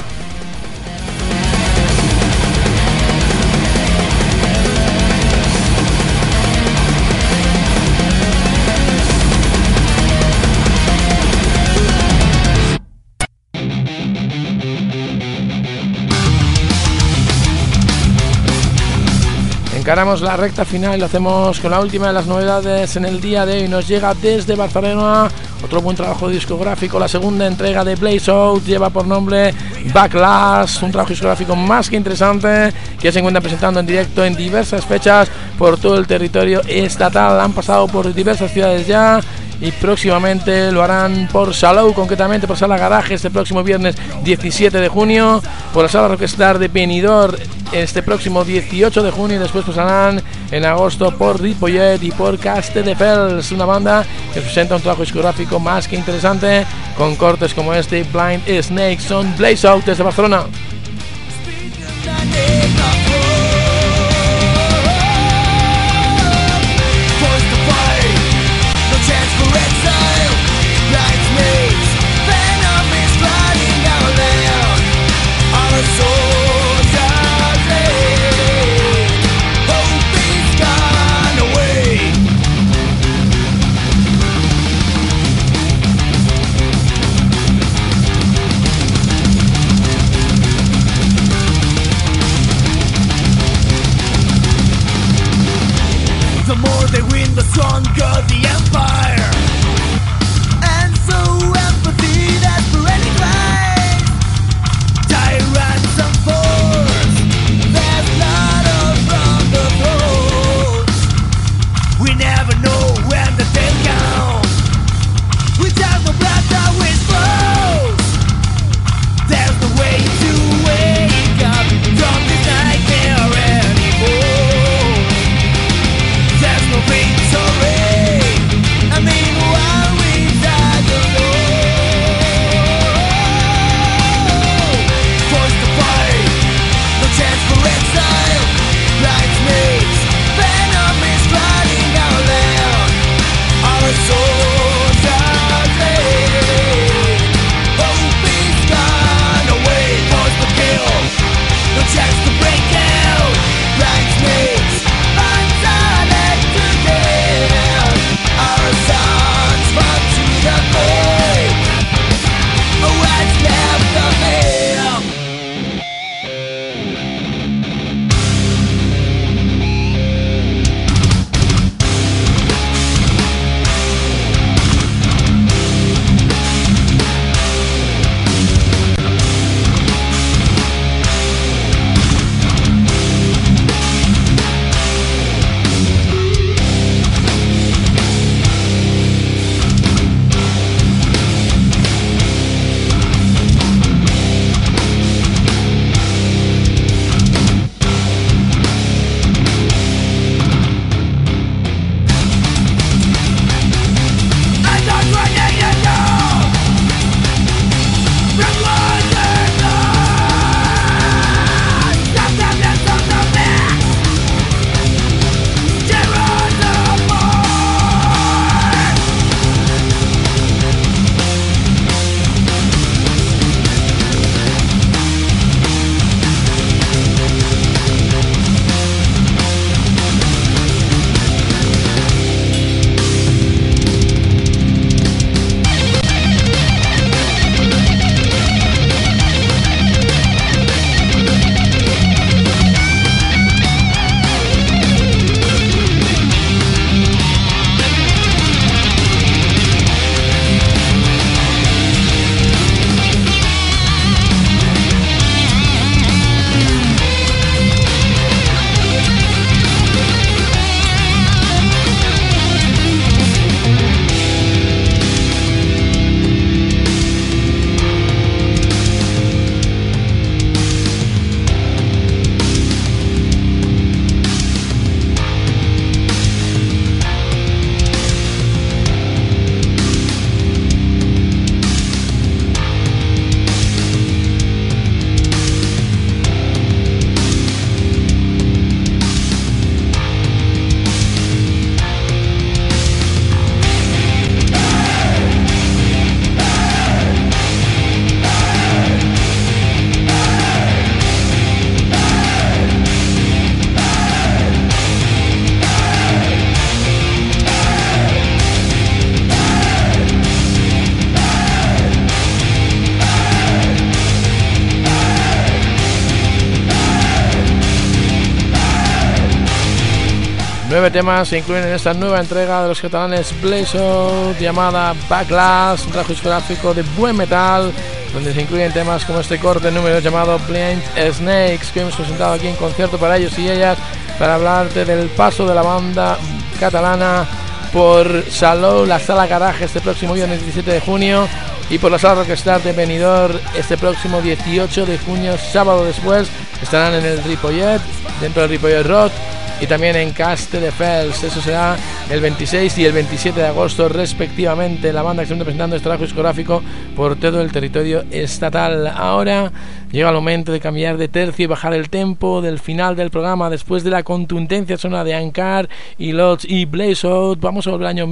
[SPEAKER 1] Encaramos la recta final y lo hacemos con la última de las novedades en el día de hoy. Nos llega desde Barcelona otro buen trabajo discográfico. La segunda entrega de Blaze Out lleva por nombre Backlash, un trabajo discográfico más que interesante que se encuentra presentando en directo en diversas fechas por todo el territorio estatal. Han pasado por diversas ciudades ya y próximamente lo harán por Salou, concretamente por Sala Garaje este próximo viernes 17 de junio, por la Sala Rockstar de Benidorm este próximo 18 de junio, y después pasarán en agosto por Ripollet y por Castelldefels, una banda que presenta un trabajo discográfico más que interesante con cortes como este Blind Snake. Son Blaze Out desde Barcelona.
[SPEAKER 3] Stronger the empire, and so empathy desperately cries. Tyrants and force, there's blood from the throats. We never know when the day comes. Without the blood that which flows, there's no way to wake up from this nightmare anymore. There's no victory. I mean
[SPEAKER 1] 9 temas se incluyen en esta nueva entrega de los catalanes Blaze Out, llamada Backlash, un trabajo discográfico de buen metal, donde se incluyen temas como este corte número llamado Blind Snakes, que hemos presentado aquí en concierto para ellos y ellas, para hablarte del paso de la banda catalana por Salou, la Sala Garage, este próximo viernes 17 de junio, y por la Sala Rockstar de Benidorm este próximo 18 de junio, sábado después. Estarán en el Ripollet, dentro del Ripollet Rock, y también en Castelldefels. Eso será el 26 y el 27 de agosto respectivamente. La banda que se está presentando este trabajo discográfico por todo el territorio estatal. Ahora llega el momento de cambiar de tercio y bajar el tempo del final del programa. Después de la contundencia sonora de Ankar y Lodge y Blaze Out, vamos a volver al año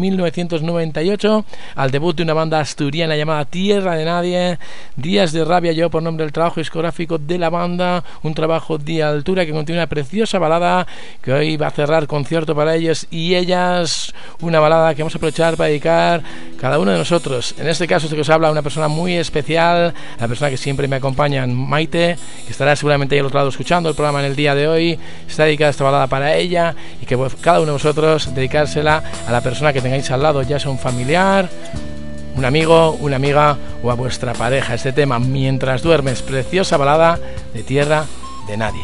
[SPEAKER 1] 1998, al debut de una banda asturiana llamada Tierra de Nadie. Días de Rabia yo, por nombre del trabajo discográfico de la banda, un trabajo de altura que contiene una preciosa balada que hoy va a cerrar concierto para ellos y ellas, una balada que vamos a aprovechar para dedicar cada uno de nosotros. En este caso, este que os habla, una persona muy especial, la persona que siempre me acompaña, Maite, que estará seguramente ahí al otro lado escuchando el programa en el día de hoy. Está dedicada esta balada para ella y que cada uno de vosotros dedicársela a la persona que tengáis al lado, ya sea un familiar, un amigo, una amiga o a vuestra pareja. Este tema, Mientras duermes, preciosa balada de Tierra de Nadie.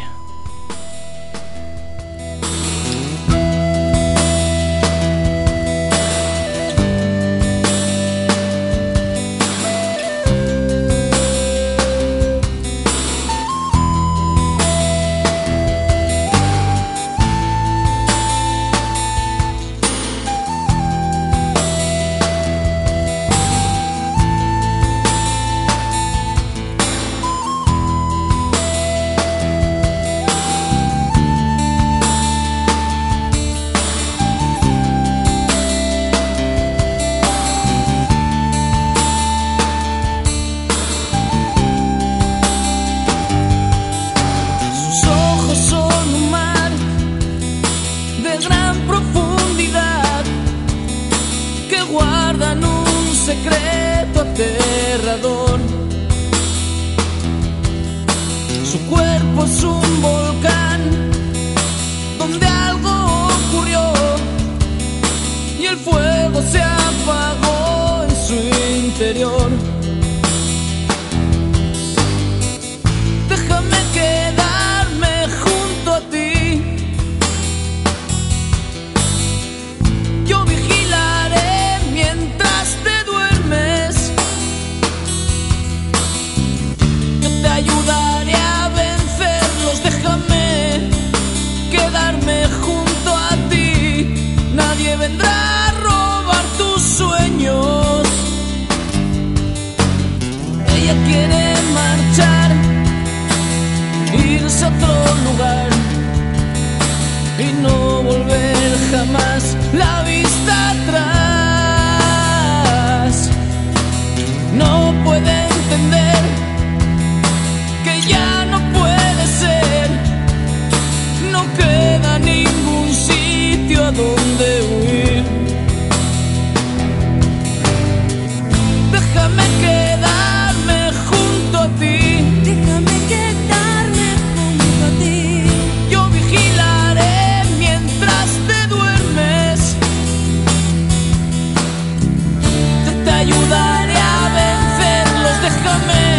[SPEAKER 2] Ayudaré a vencerlos, déjame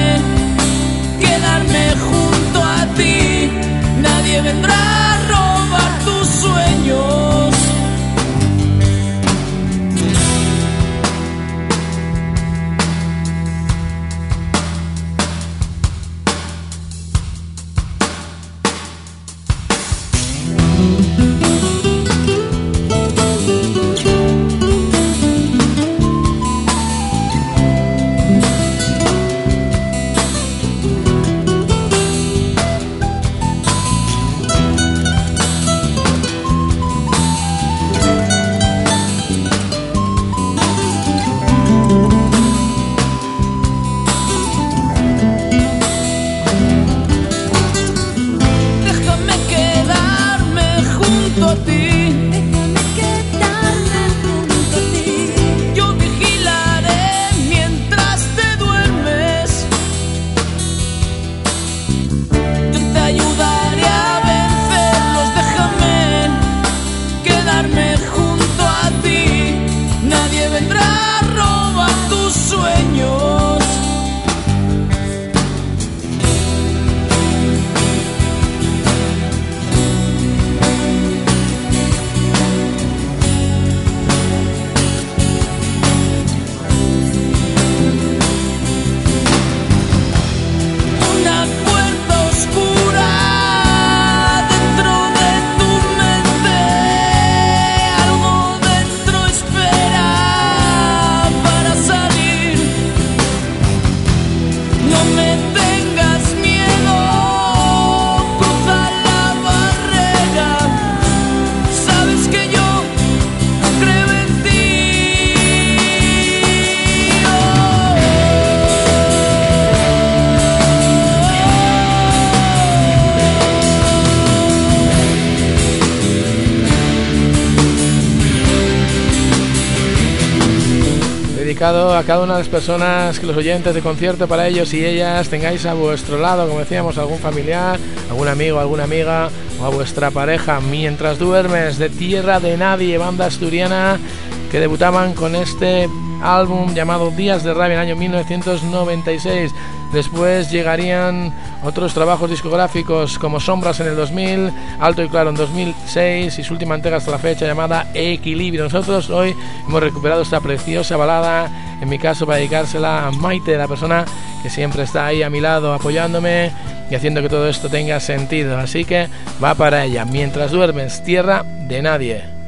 [SPEAKER 1] dedicado a cada una de las personas, que los oyentes de Concierto para Ellos y Ellas tengáis a vuestro lado, como decíamos, algún familiar, algún amigo, alguna amiga o a vuestra pareja. Mientras duermes, de Tierra de Nadie, banda asturiana que debutaban con este álbum llamado Días de Rabia en el año 1996. Después llegarían otros trabajos discográficos como Sombras en el 2000, Alto y Claro en 2006 y su última entrega hasta la fecha llamada Equilibrio. Nosotros hoy hemos recuperado esta preciosa balada, en mi caso para dedicársela a Maite, la persona que siempre está ahí a mi lado apoyándome y haciendo que todo esto tenga sentido. Así que va para ella. Mientras duermes, Tierra de Nadie.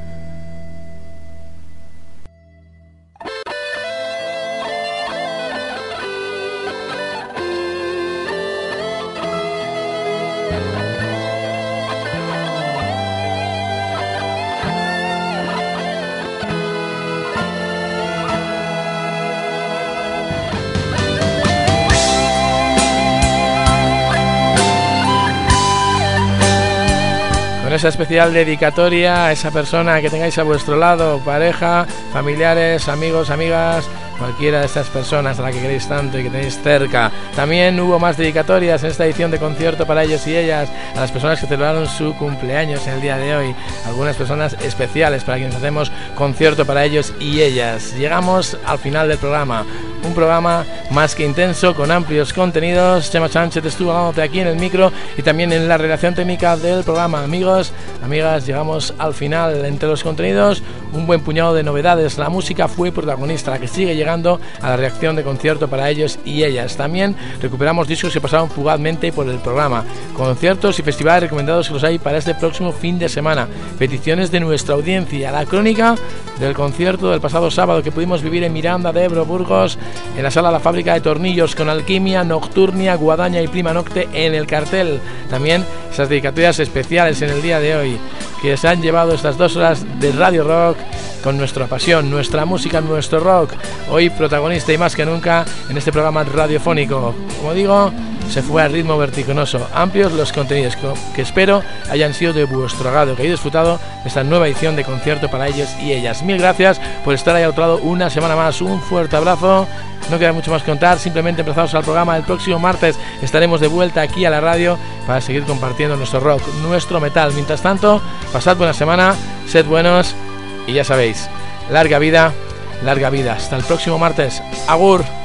[SPEAKER 1] Con esa especial dedicatoria a esa persona que tengáis a vuestro lado, pareja, familiares, amigos, amigas, cualquiera de estas personas a la que queréis tanto y que tenéis cerca. También hubo más dedicatorias en esta edición de Concierto para Ellos y Ellas a las personas que celebraron su cumpleaños en el día de hoy, algunas personas especiales para quienes hacemos Concierto para Ellos y Ellas. Llegamos al final del programa, un programa más que intenso, con amplios contenidos. Chema Sánchez estuvo hablándote aquí en el micro y también en la redacción técnica del programa. Amigos, amigas, llegamos al final. Entre los contenidos, un buen puñado de novedades. La música fue protagonista, la que sigue llegando a la reacción de Concierto para Ellos y Ellas. También recuperamos discos que pasaron fugazmente por el programa, conciertos y festivales recomendados que los hay para este próximo fin de semana, peticiones de nuestra audiencia, la crónica del concierto del pasado sábado que pudimos vivir en Miranda de Ebro, Burgos, en la sala La Fábrica de Tornillos, con Alquimia, Nocturnia, Guadaña y Prima Nocte en el cartel. También esas dedicatorias especiales en el día de hoy que se han llevado estas 2 horas de Radio Rock con nuestra pasión, nuestra música, nuestro rock, hoy protagonista y más que nunca en este programa radiofónico. Como digo, se fue a ritmo vertiginoso, amplios los contenidos que espero hayan sido de vuestro agrado, que hayáis disfrutado de esta nueva edición de Concierto para Ellos y Ellas. Mil gracias por estar ahí al otro lado una semana más, un fuerte abrazo. No queda mucho más que contar, simplemente empezados al programa. El próximo martes estaremos de vuelta aquí a la radio para seguir compartiendo nuestro rock, nuestro metal. Mientras tanto, pasad buena semana, sed buenos y ya sabéis, larga vida, hasta el próximo martes. Agur.